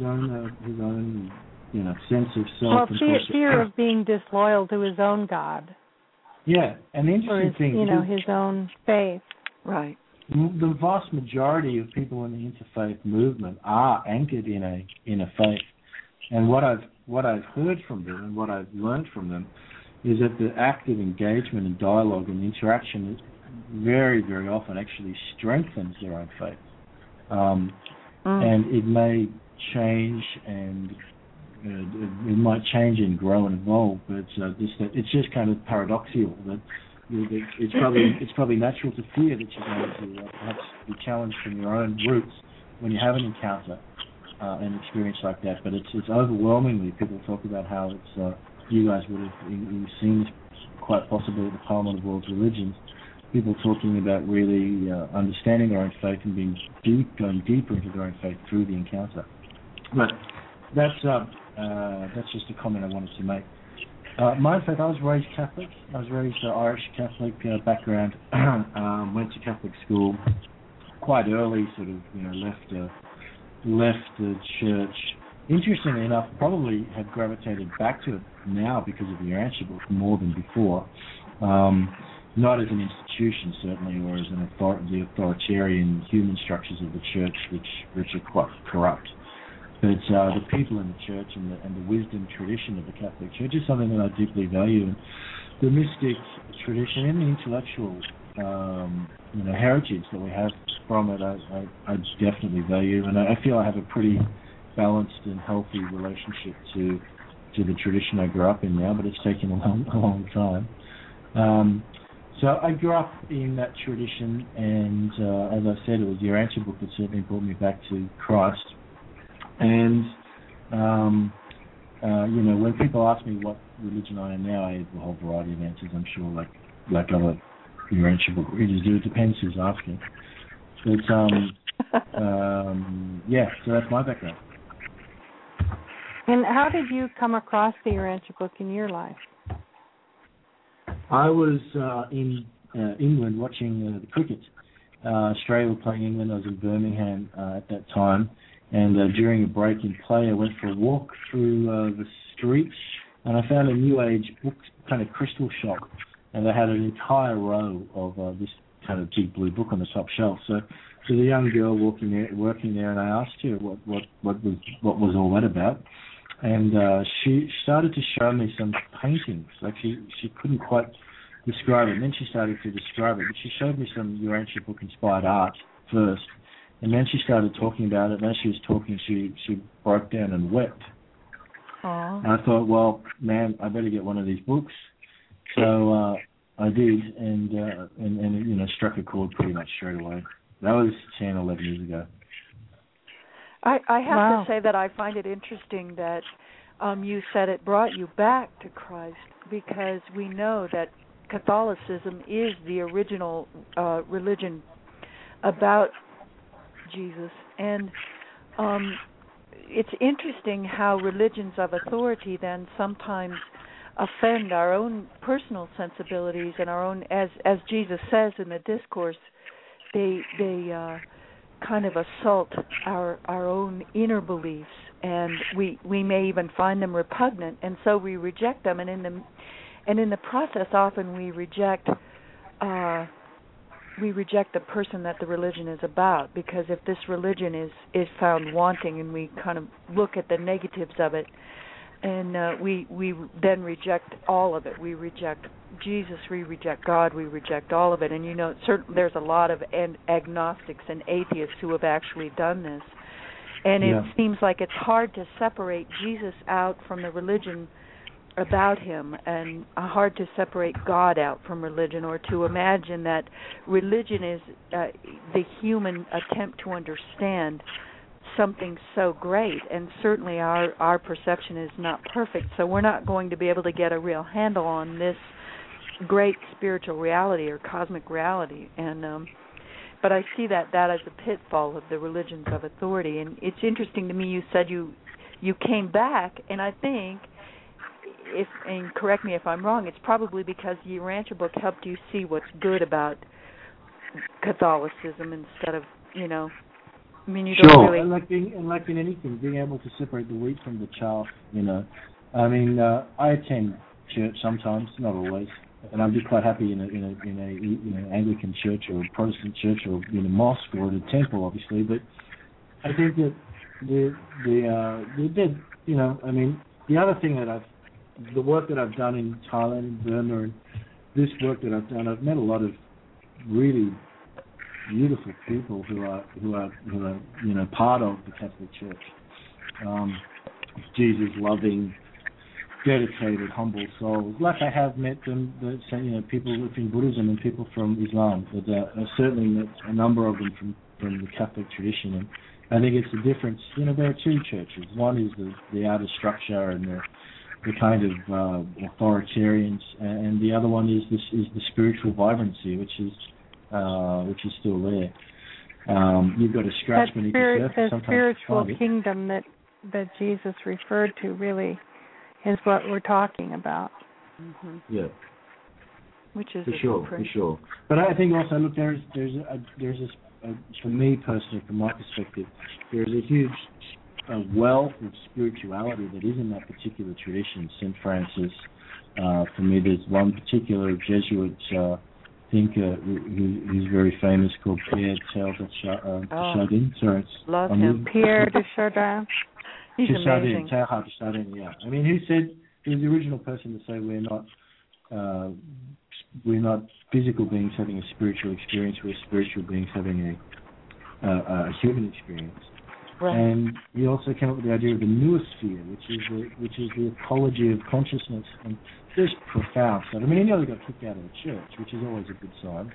sense of self. Well, fear of being disloyal to his own God. Yeah, and the interesting thing, his own faith. Right. The vast majority of people in the interfaith movement are anchored in a faith, and what I've heard from them and what I've learned from them is that the active engagement and dialogue and interaction very, very often actually strengthens their own faith. And it may change and it might change and grow and evolve, but it's just kind of paradoxical that it's probably natural to fear that you're going to perhaps be challenged from your own roots when you have an encounter, an experience like that. But it's overwhelmingly people talk about how it's you guys would have seen this quite possibly at the Parliament of World Religions. People talking about really understanding their own faith and going deeper into their own faith through the encounter. But that's just a comment I wanted to make. My faith, I was raised Catholic. I was raised Irish Catholic background. Went to Catholic school quite early. Sort of, left the church. Interestingly enough, probably have gravitated back to it now because of the Urantia book more than before. Not as an institution, certainly, or as the authoritarian human structures of the church, which are quite corrupt. But the people in the church and the wisdom tradition of the Catholic Church is something that I deeply value. And the mystic tradition and the intellectual heritage that we have from it, I definitely value, and I feel I have a pretty balanced and healthy relationship to the tradition I grew up in now, but it's taken a long time. So I grew up in that tradition, and as I said, it was the Urantia book that certainly brought me back to Christ. And when people ask me what religion I am now, I have a whole variety of answers. I'm sure, like other Urantia book readers do. It depends who's asking. But so that's my background. And how did you come across the Urantia book in your life? I was in England watching the cricket. Australia were playing England. I was in Birmingham at that time. And during a break in play, I went for a walk through the streets, and I found a New Age book, kind of crystal shop. And they had an entire row of this kind of big blue book on the top shelf. So there's a young girl working there, and I asked her what was all that about. And she started to show me some paintings. Like she couldn't quite describe it. And then she started to describe it. But she showed me some Urantia book inspired art first. And then she started talking about it. And as she was talking, she broke down and wept. Aww. And I thought, well, man, I better get one of these books. So I did, and struck a chord pretty much straight away. That was 10, 11 years ago. I have to say that I find it interesting that you said it brought you back to Christ, because we know that Catholicism is the original religion about Jesus. And it's interesting how religions of authority then sometimes offend our own personal sensibilities and our own, as Jesus says in the discourse, they kind of assault our own inner beliefs, and we may even find them repugnant, and so we reject them, and in the process often we reject the person that the religion is about, because if this religion is found wanting, and we kind of look at the negatives of it, and we then reject all of it. We reject Jesus, we reject God, we reject all of it. And there's a lot of agnostics and atheists who have actually done this. And it seems like it's hard to separate Jesus out from the religion about him, and hard to separate God out from religion, or to imagine that religion is the human attempt to understand something so great. And certainly our perception is not perfect, so we're not going to be able to get a real handle on this great spiritual reality or cosmic reality. And but I see that as a pitfall of the religions of authority. And it's interesting to me, you said you came back, and I think, and correct me if I'm wrong, it's probably because the Urantia book helped you see what's good about Catholicism instead of, you don't really... And like in anything, being able to separate the wheat from the chaff, I mean, I attend church sometimes, not always, and I'd be quite happy in a Anglican church or a Protestant church or in a mosque or in a temple, obviously. But I think that the other thing that the work that I've done in Thailand and Burma, and this work that I've done, I've met a lot of really beautiful people who are part of the Catholic Church. Jesus loving, dedicated, humble souls. Like I have met them, people within Buddhism and people from Islam. But I certainly met a number of them from the Catholic tradition, and I think it's the difference. There are two churches. One is the outer structure and the kind of authoritarians, and the other one is the spiritual vibrancy, which is still there. You've got to scratch beneath the surface. The spiritual kingdom that Jesus referred to really is what we're talking about. Mm-hmm. Yeah, which is for sure. But I think also, look, there's for me personally, from my perspective, there's a huge wealth of spirituality that is in that particular tradition. St. Francis, for me, there's one particular Jesuit thinker who's very famous called Pierre de Chardin. Sorry, love him. Pierre de Chardin. He's amazing. Teilhard de Chardin, yeah. I mean, he was the original person to say we're not we're not physical beings having a spiritual experience. We're spiritual beings having a human experience. Right. And we also came up with the idea of the noosphere, which is the ecology of consciousness, and just profound stuff. I mean, he nearly got kicked out of the church, which is always a good sign.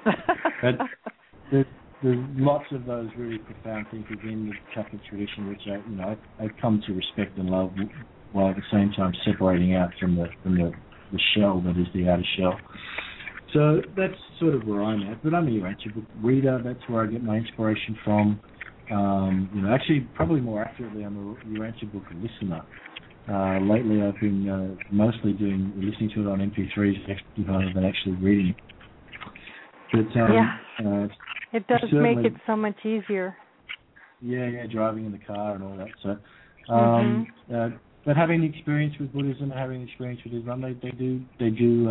But there's lots of those really profound thinkers in the Catholic tradition, which I've come to respect and love, while at the same time separating out from the shell that is the outer shell. So that's sort of where I'm at. But I'm a Urantia book reader. That's where I get my inspiration from. Actually, probably more accurately, I'm a Urantia book listener. Lately, I've been mostly listening to it on MP3s rather than actually reading it. But it does make it so much easier. Yeah, driving in the car and all that. So, but having the experience with Buddhism and having the experience with Islam, they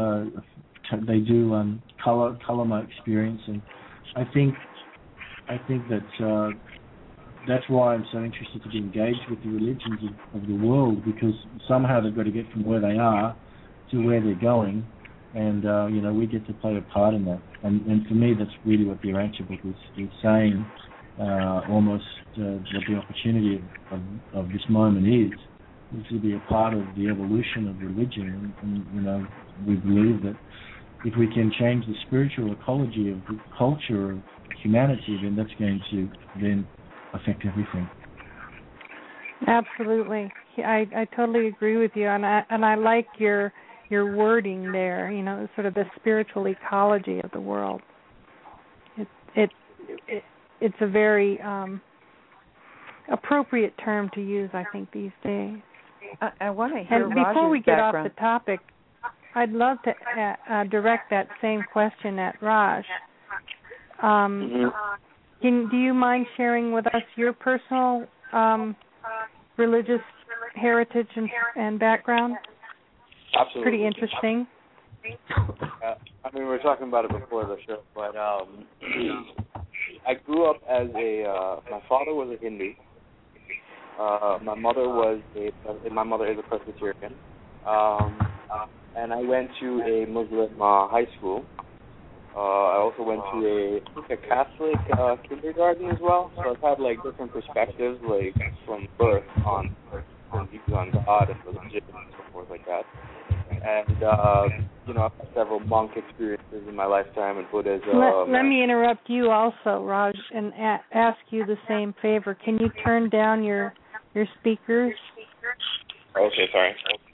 do color my experience, and I think that that's why I'm so interested to be engaged with the religions of the world, because somehow they've got to get from where they are to where they're going, and we get to play a part in that. And for me, that's really what the Urantia book is saying. Almost what the opportunity of this moment is to be a part of the evolution of religion, and we believe that if we can change the spiritual ecology of the culture of humanity, then that's going to then affect everything. Absolutely, I totally agree with you, and I like your wording there. Sort of the spiritual ecology of the world. It's a very appropriate term to use, I think, these days. I want to hear And before we get background. off the topic, I'd love to direct that same question at Raj. Do you mind sharing with us your personal religious heritage and background? Absolutely. Pretty interesting. We were talking about it before the show, but I grew up as my father was a Hindu. My mother is a Presbyterian, and I went to a Muslim high school. I also went to a Catholic kindergarten as well. So I've had different perspectives, from birth on views on God and religion and so forth like that. And I've had several monk experiences in my lifetime in Buddhism. Let me interrupt you also, Raj, and ask you the same favor. Can you turn down your speakers? Okay, sorry.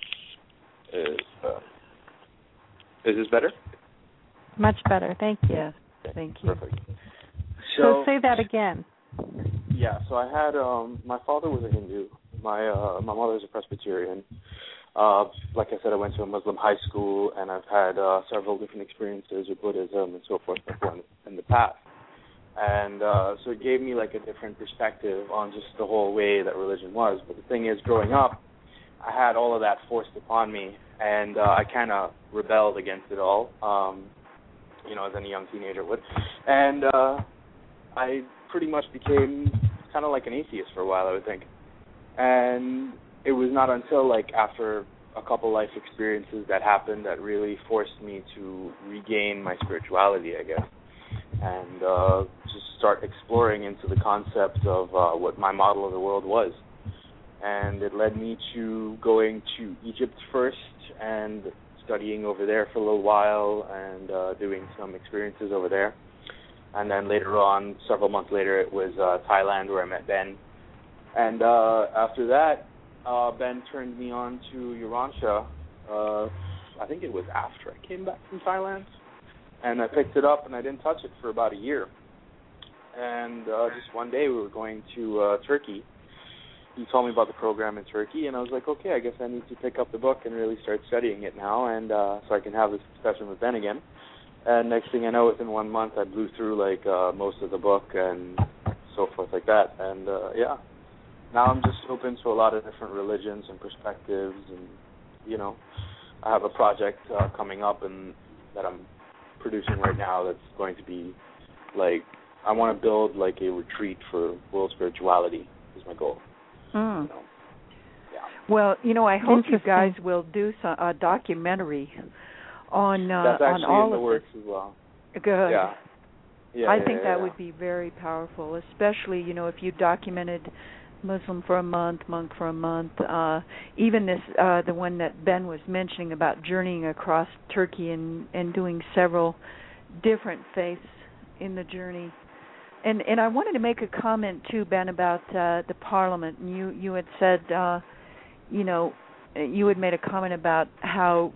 Is this better? Much better, thank you. Yes, thank you. Perfect. So say that again. Yeah, so I had my father was a Hindu. My mother is a Presbyterian. Like I said, I went to a Muslim high school, and I've had several different experiences with Buddhism and so forth in the past. And so it gave me a different perspective on just the whole way that religion was. But the thing is, growing up, I had all of that forced upon me, and I kind of rebelled against it all, as any young teenager would. And I pretty much became kind of like an atheist for a while, I would think. And it was not until after a couple life experiences that happened that really forced me to regain my spirituality, I guess, and just start exploring into the concept of what my model of the world was. And it led me to going to Egypt first and studying over there for a little while and doing some experiences over there. And then later on, several months later, it was Thailand where I met Ben. And after that, Ben turned me on to Urantia. I think it was after I came back from Thailand. And I picked it up, and I didn't touch it for about a year. And just one day we were going to Turkey. He told me about the program in Turkey, and I was like, okay, I guess I need to pick up the book and really start studying it now, and so I can have this discussion with Ben again. And next thing I know, within 1 month, I blew through most of the book and so forth like that. And now I'm just open to a lot of different religions and perspectives, and I have a project coming up and that I'm producing right now that's going to be I want to build a retreat for world spirituality is my goal. Mm. Yeah. Well, I hope you guys will do a documentary on that's actually all in the of works this. as well. Good. Yeah, I think that would be very powerful, especially, if you documented Muslim for a monk for a month. Even this, the one that Ben was mentioning about journeying across Turkey and doing several different faiths in the journey. And I wanted to make a comment too, Ben, about the Parliament. And you had said, you had made a comment about how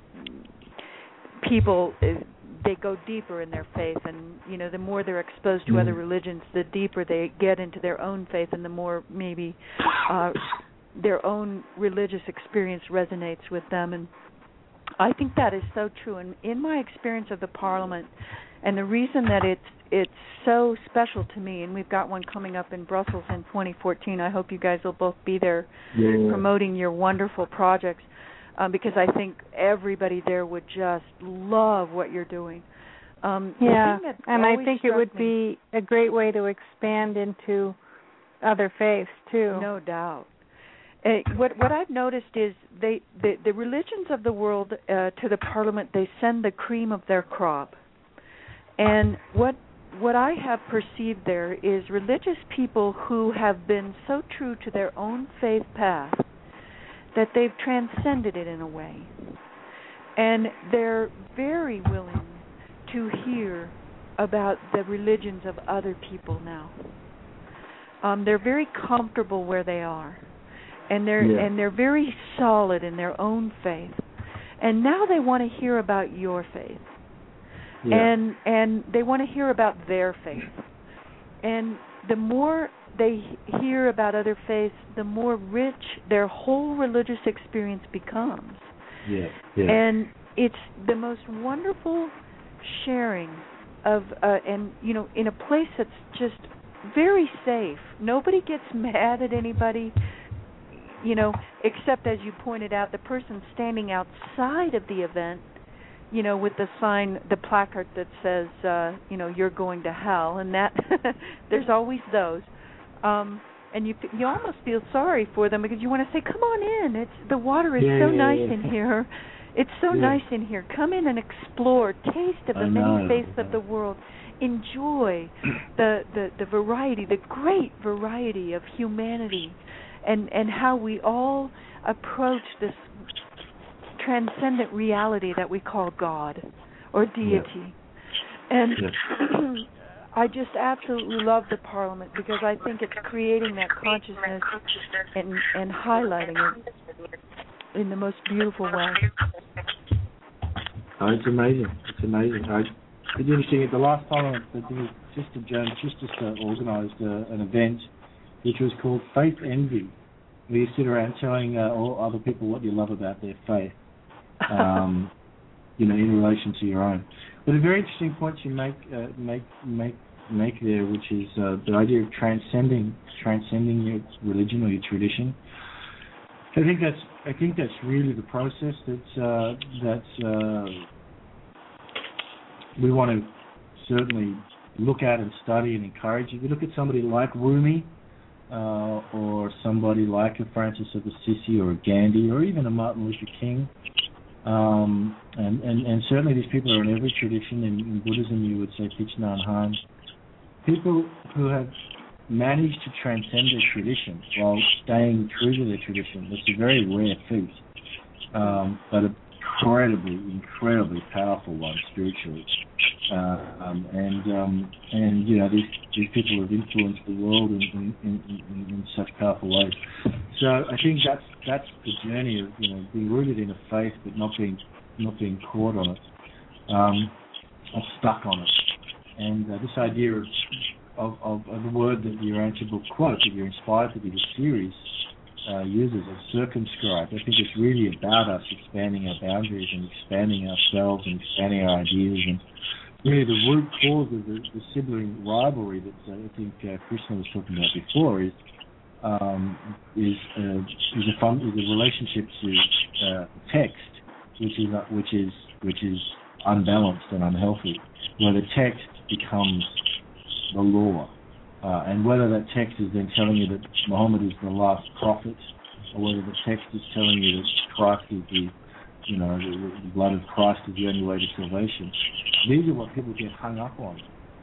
people they go deeper in their faith, and the more they're exposed to other religions, the deeper they get into their own faith, and the more maybe their own religious experience resonates with them. And I think that is so true. And in my experience of the Parliament, and the reason that it's so special to me, and we've got one coming up in Brussels in 2014. I hope you guys will both be there promoting your wonderful projects, because I think everybody there would just love what you're doing. And I think it would be a great way to expand into other faiths too. No doubt. What I've noticed is the religions of the world to the Parliament, they send the cream of their crop. And what I have perceived there is religious people who have been so true to their own faith path that they've transcended it in a way. And they're very willing to hear about the religions of other people now. They're very comfortable where they are. And they're very solid in their own faith. And now they want to hear about your faith. And they want to hear about their faith. And the more they hear about other faiths, the more rich their whole religious experience becomes. And it's the most wonderful sharing of, in a place that's just very safe. Nobody gets mad at anybody, except, as you pointed out, the person standing outside of the event, with the sign, the placard that says, you're going to hell, and that there's always those. And you almost feel sorry for them because you want to say, come on in. The water is so nice in here. It's so nice in here. Come in and explore. Taste of the many faiths of the world. Enjoy the variety, the great variety of humanity, and how we all approach this transcendent reality that we call God or deity. And I just absolutely love the Parliament because I think it's creating that consciousness and highlighting it in the most beautiful way. Oh, it's amazing. It's amazing. It's interesting. At the last Parliament, Sister Joan Chichester organised an event which was called Faith Envy, where you sit around telling all other people what you love about their faith, in relation to your own. But a very interesting point you make there, which is the idea of transcending your religion or your tradition. I think that's really the process that we want to certainly look at and study and encourage. If you look at somebody like Rumi, or somebody like a Francis of Assisi or a Gandhi or even a Martin Luther King, and certainly these people are in every tradition. In Buddhism you would say Thich Nhat Hanh. People who have managed to transcend their tradition while staying true to their tradition. It's a very rare feat, but incredibly powerful one spiritually. These people have influenced the world in such powerful ways. So I think that's the journey of being rooted in a faith but not being caught on it, or stuck on it. And this idea of the word that your answer book quotes, that you're inspired to be the series uses of circumscribed. I think it's really about us expanding our boundaries and expanding ourselves and expanding our ideas. And really the root cause of the sibling rivalry that I think Krishna was talking about before is a relationship to text, which is unbalanced and unhealthy, where the text becomes the law, and whether that text is then telling you that Muhammad is the last prophet, or whether the text is telling you that Christ is the blood of Christ is the only way to salvation. These are what people get hung up on.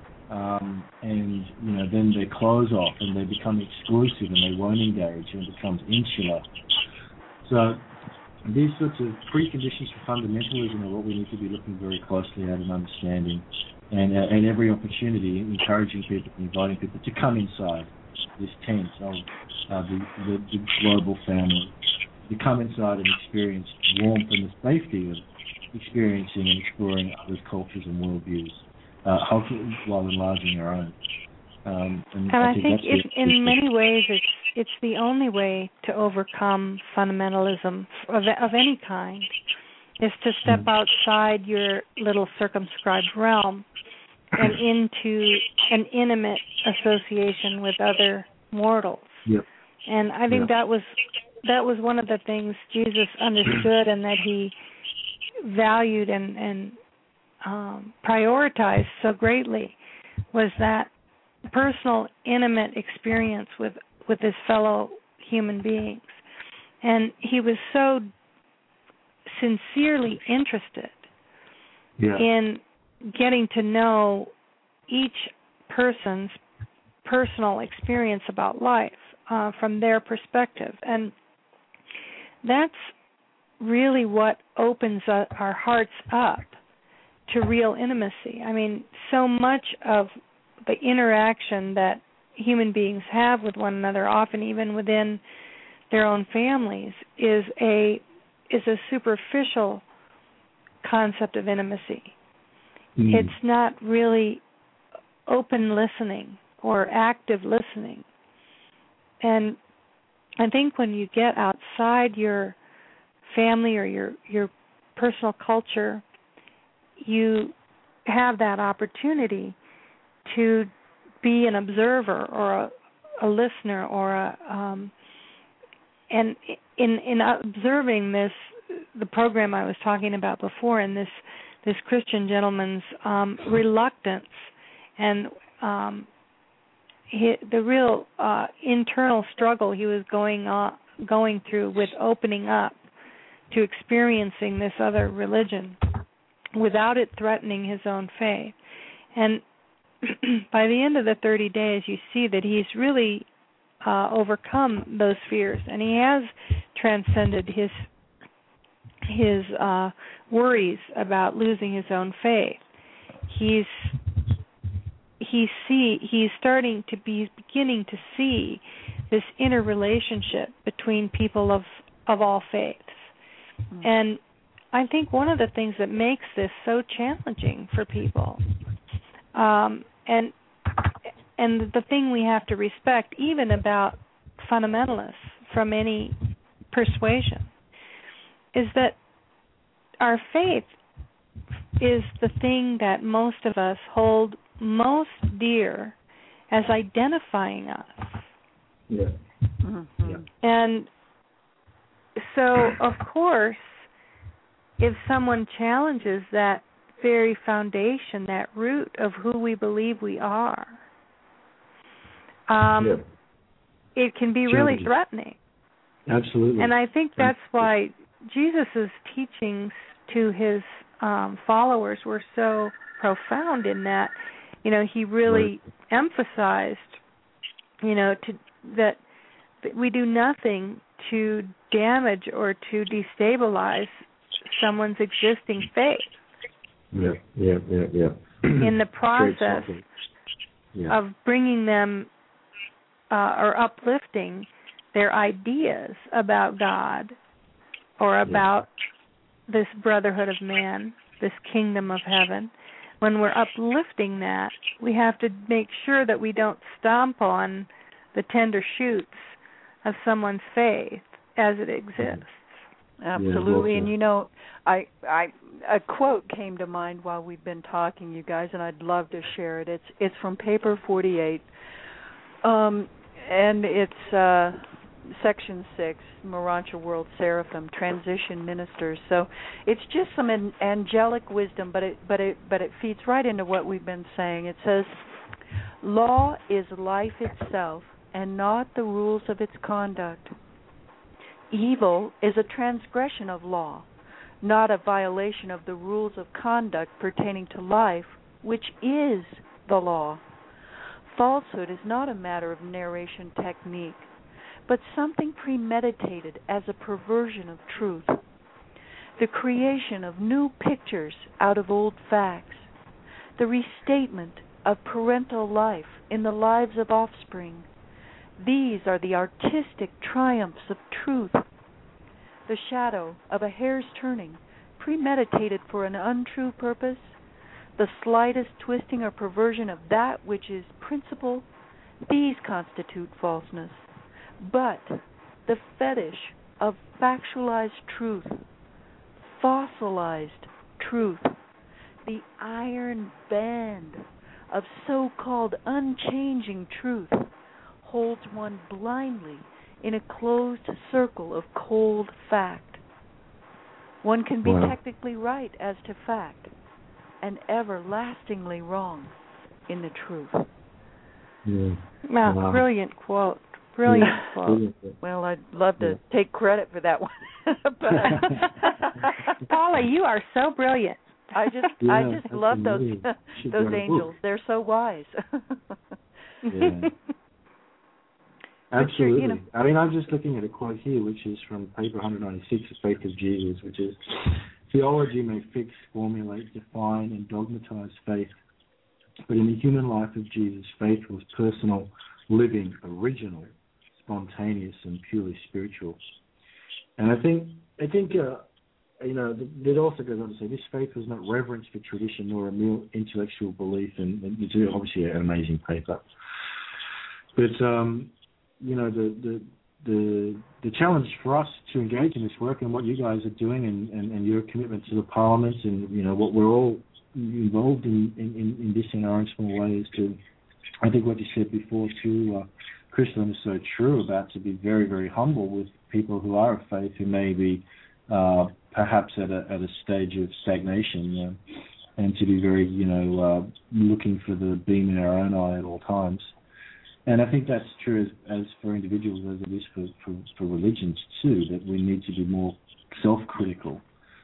And then they close off and they become exclusive and they won't engage and it becomes insular. So these sorts of preconditions for fundamentalism are what we need to be looking very closely at and understanding, and every opportunity encouraging people, inviting people to come inside this tent of the global family, to come inside and experience warmth and the safety of experiencing and exploring others' cultures and worldviews, while enlarging our own. And I think in many ways it's the only way to overcome fundamentalism of any kind, is to step outside your little circumscribed realm and into an intimate association with other mortals. Yep. And I think that was one of the things Jesus understood and that he valued and prioritized so greatly, was that personal, intimate experience with his fellow human beings. And he was so sincerely interested in getting to know each person's personal experience about life from their perspective. And that's really what opens our hearts up to real intimacy. I mean, so much of the interaction that human beings have with one another, often even within their own families, is a superficial concept of intimacy. It's not really open listening or active listening. And I think when you get outside your family or your personal culture, you have that opportunity to be an observer or a listener or and in observing the program I was talking about before, and this Christian gentleman's reluctance and the real internal struggle he was going through with opening up to experiencing this other religion without it threatening his own faith. And by the end of the 30 days, you see that he's really overcome those fears, and he has transcended his worries about losing his own faith. He's beginning to see this interrelationship between people of all faiths. And I think one of the things that makes this so challenging for people, and the thing we have to respect even about fundamentalists from any persuasion, is that our faith is the thing that most of us hold most dear as identifying us. Yeah. Mm-hmm. Yeah. And so, of course, if someone challenges that very foundation, that root of who we believe we are, it can be really threatening. Absolutely. And I think that's why Jesus' teachings to his followers were so profound, in that, he really emphasized, that we do nothing to damage or to destabilize someone's existing faith. Yeah. In the process of bringing them or uplifting their ideas about God or about this brotherhood of man, this kingdom of heaven. When we're uplifting that, we have to make sure that we don't stomp on the tender shoots of someone's faith as it exists. Absolutely. And a quote came to mind while we've been talking, you guys, and I'd love to share it. It's from paper 48, and it's section 6, Morancha World Seraphim, Transition Ministers. So it's just some angelic wisdom, but it feeds right into what we've been saying. It says, "Law is life itself, and not the rules of its conduct. Evil is a transgression of law, not a violation of the rules of conduct pertaining to life, which is the law. Falsehood is not a matter of narration technique, but something premeditated as a perversion of truth, the creation of new pictures out of old facts, the restatement of parental life in the lives of offspring. These are the artistic triumphs of truth. The shadow of a hair's turning, premeditated for an untrue purpose, the slightest twisting or perversion of that which is principle, these constitute falseness. But the fetish of factualized truth, fossilized truth, the iron band of so-called unchanging truth, holds one blindly in a closed circle of cold fact. One can be technically right as to fact, and everlastingly wrong in the truth. Yeah. Wow, brilliant quote. Brilliant quote. Well, I'd love to take credit for that one. But Paula, you are so brilliant. I just love those angels. They're so wise. Yeah. Absolutely. I mean, I'm just looking at a quote here, which is from paper 196, The Faith of Jesus, which is, theology may fix, formulate, define, and dogmatize faith, but in the human life of Jesus, faith was personal, living, original, spontaneous, and purely spiritual. And I think it also goes on to say this faith was not reverence for tradition nor a mere intellectual belief, and it's obviously an amazing paper. But the challenge for us to engage in this work and what you guys are doing and your commitment to the Parliament and what we're all involved in this in our own small way is to, I think what you said before too, Crystalline, is so true about to be very, very humble with people who are of faith who may be perhaps at a stage of stagnation, and to be very looking for the beam in our own eye at all times. And I think that's true as for individuals as it is for religions too, that we need to be more self-critical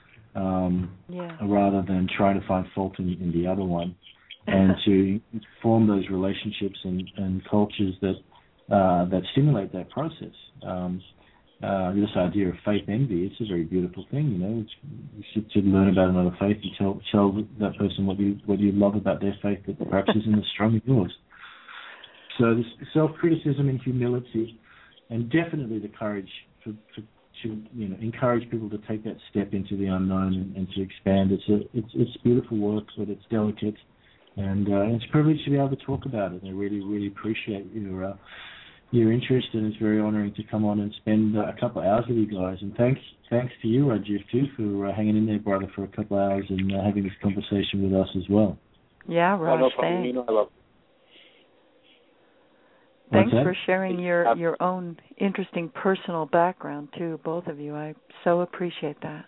rather than trying to find fault in the other one, and to form those relationships and cultures that stimulate that process. This idea of faith envy, it's a very beautiful thing, You should learn about another faith and tell that person what you love about their faith that perhaps isn't as strong as yours. So this self-criticism and humility, and definitely the courage to encourage people to take that step into the unknown and to expand. It's beautiful work, but it's delicate, and it's a privilege to be able to talk about it. I really, really appreciate your interest, and it's very honouring to come on and spend a couple of hours with you guys. And thanks to you, Rajiv, too, for hanging in there, brother, for a couple of hours and having this conversation with us as well. Yeah, Raj, no problem. thanks. I love it. Thanks for sharing your own interesting personal background, too, both of you. I so appreciate that.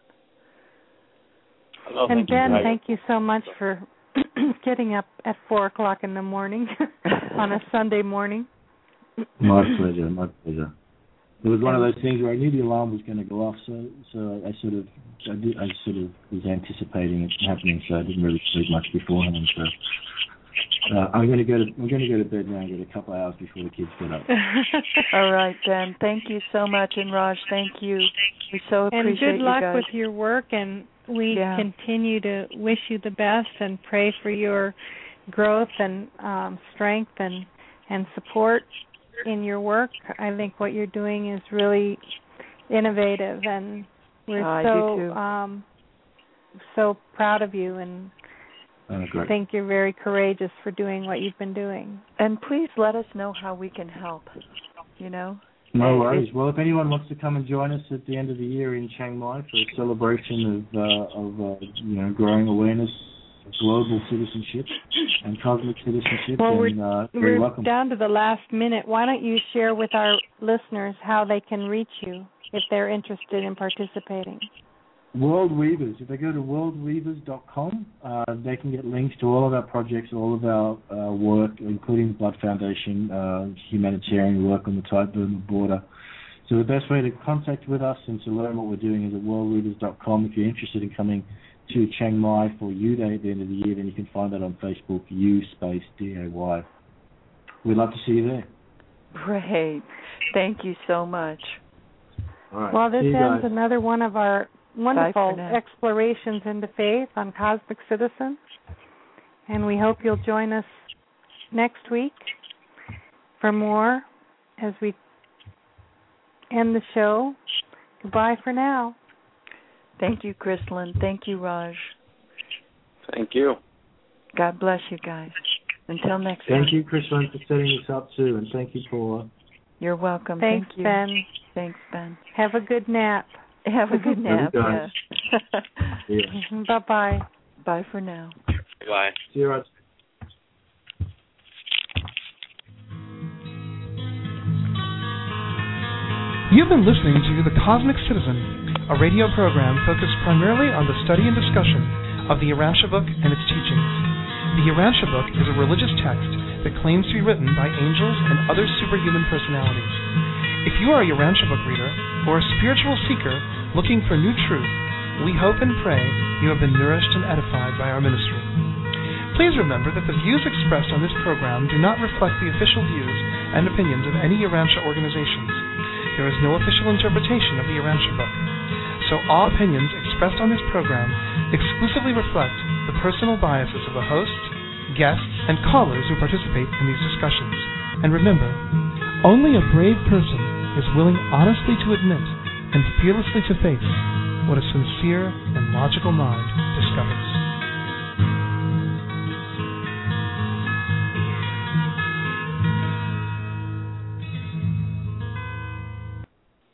And Ben, thank you so much for getting up at 4 o'clock in the morning on a Sunday morning. My pleasure. It was one of those things where I knew the alarm was going to go off, so I sort of was anticipating it happening, so I didn't really sleep much beforehand. So I'm going to go to bed now and get a couple of hours before the kids get up. All right, Ben. Thank you so much, and Raj, thank you. We so appreciate you guys. And good luck with your work, and we continue to wish you the best and pray for your growth and strength and support in your work. I think what you're doing is really innovative, and we're so proud of you, and I think you're very courageous for doing what you've been doing. And please let us know how we can help, No worries. Well, if anyone wants to come and join us at the end of the year in Chiang Mai for a celebration of growing awareness, global citizenship and cosmic citizenship, we're welcome. Down to the last minute. Why don't you share with our listeners how they can reach you if they're interested in participating? World Weavers. If they go to worldweavers.com, they can get links to all of our projects, all of our work, including Blood Foundation, humanitarian work on the Thai-Burma border. So the best way to contact with us and to learn what we're doing is at worldreaders.com. If you're interested in coming to Chiang Mai for U Day at the end of the year, then you can find that on Facebook, U_DAY. We'd love to see you there. Great. Thank you so much. All right. Well, this ends another one of our wonderful now. explorations into faith on Cosmic Citizen. And we hope you'll join us next week for more as we end the show. Goodbye for now. Thank you, Kristalyn. Thank you, Raj. Thank you. God bless you guys. Until next time. Thank you, Kristalyn, for setting this up too, and thank you, Paula. You're welcome. Thanks, Thank you. Ben. Thanks, Ben. Have a good nap. Have a good nap. Guys. Yeah. Yeah. Bye-bye. Bye for now. Bye. See you, Raj. You've been listening to The Cosmic Citizen, a radio program focused primarily on the study and discussion of the Urantia Book and its teachings. The Urantia Book is a religious text that claims to be written by angels and other superhuman personalities. If you are a Urantia Book reader or a spiritual seeker looking for new truth, we hope and pray you have been nourished and edified by our ministry. Please remember that the views expressed on this program do not reflect the official views and opinions of any Urantia organizations. There is no official interpretation of the Urantia Book, so all opinions expressed on this program exclusively reflect the personal biases of the host, guests, and callers who participate in these discussions. And remember, only a brave person is willing honestly to admit and fearlessly to face what a sincere and logical mind discovers.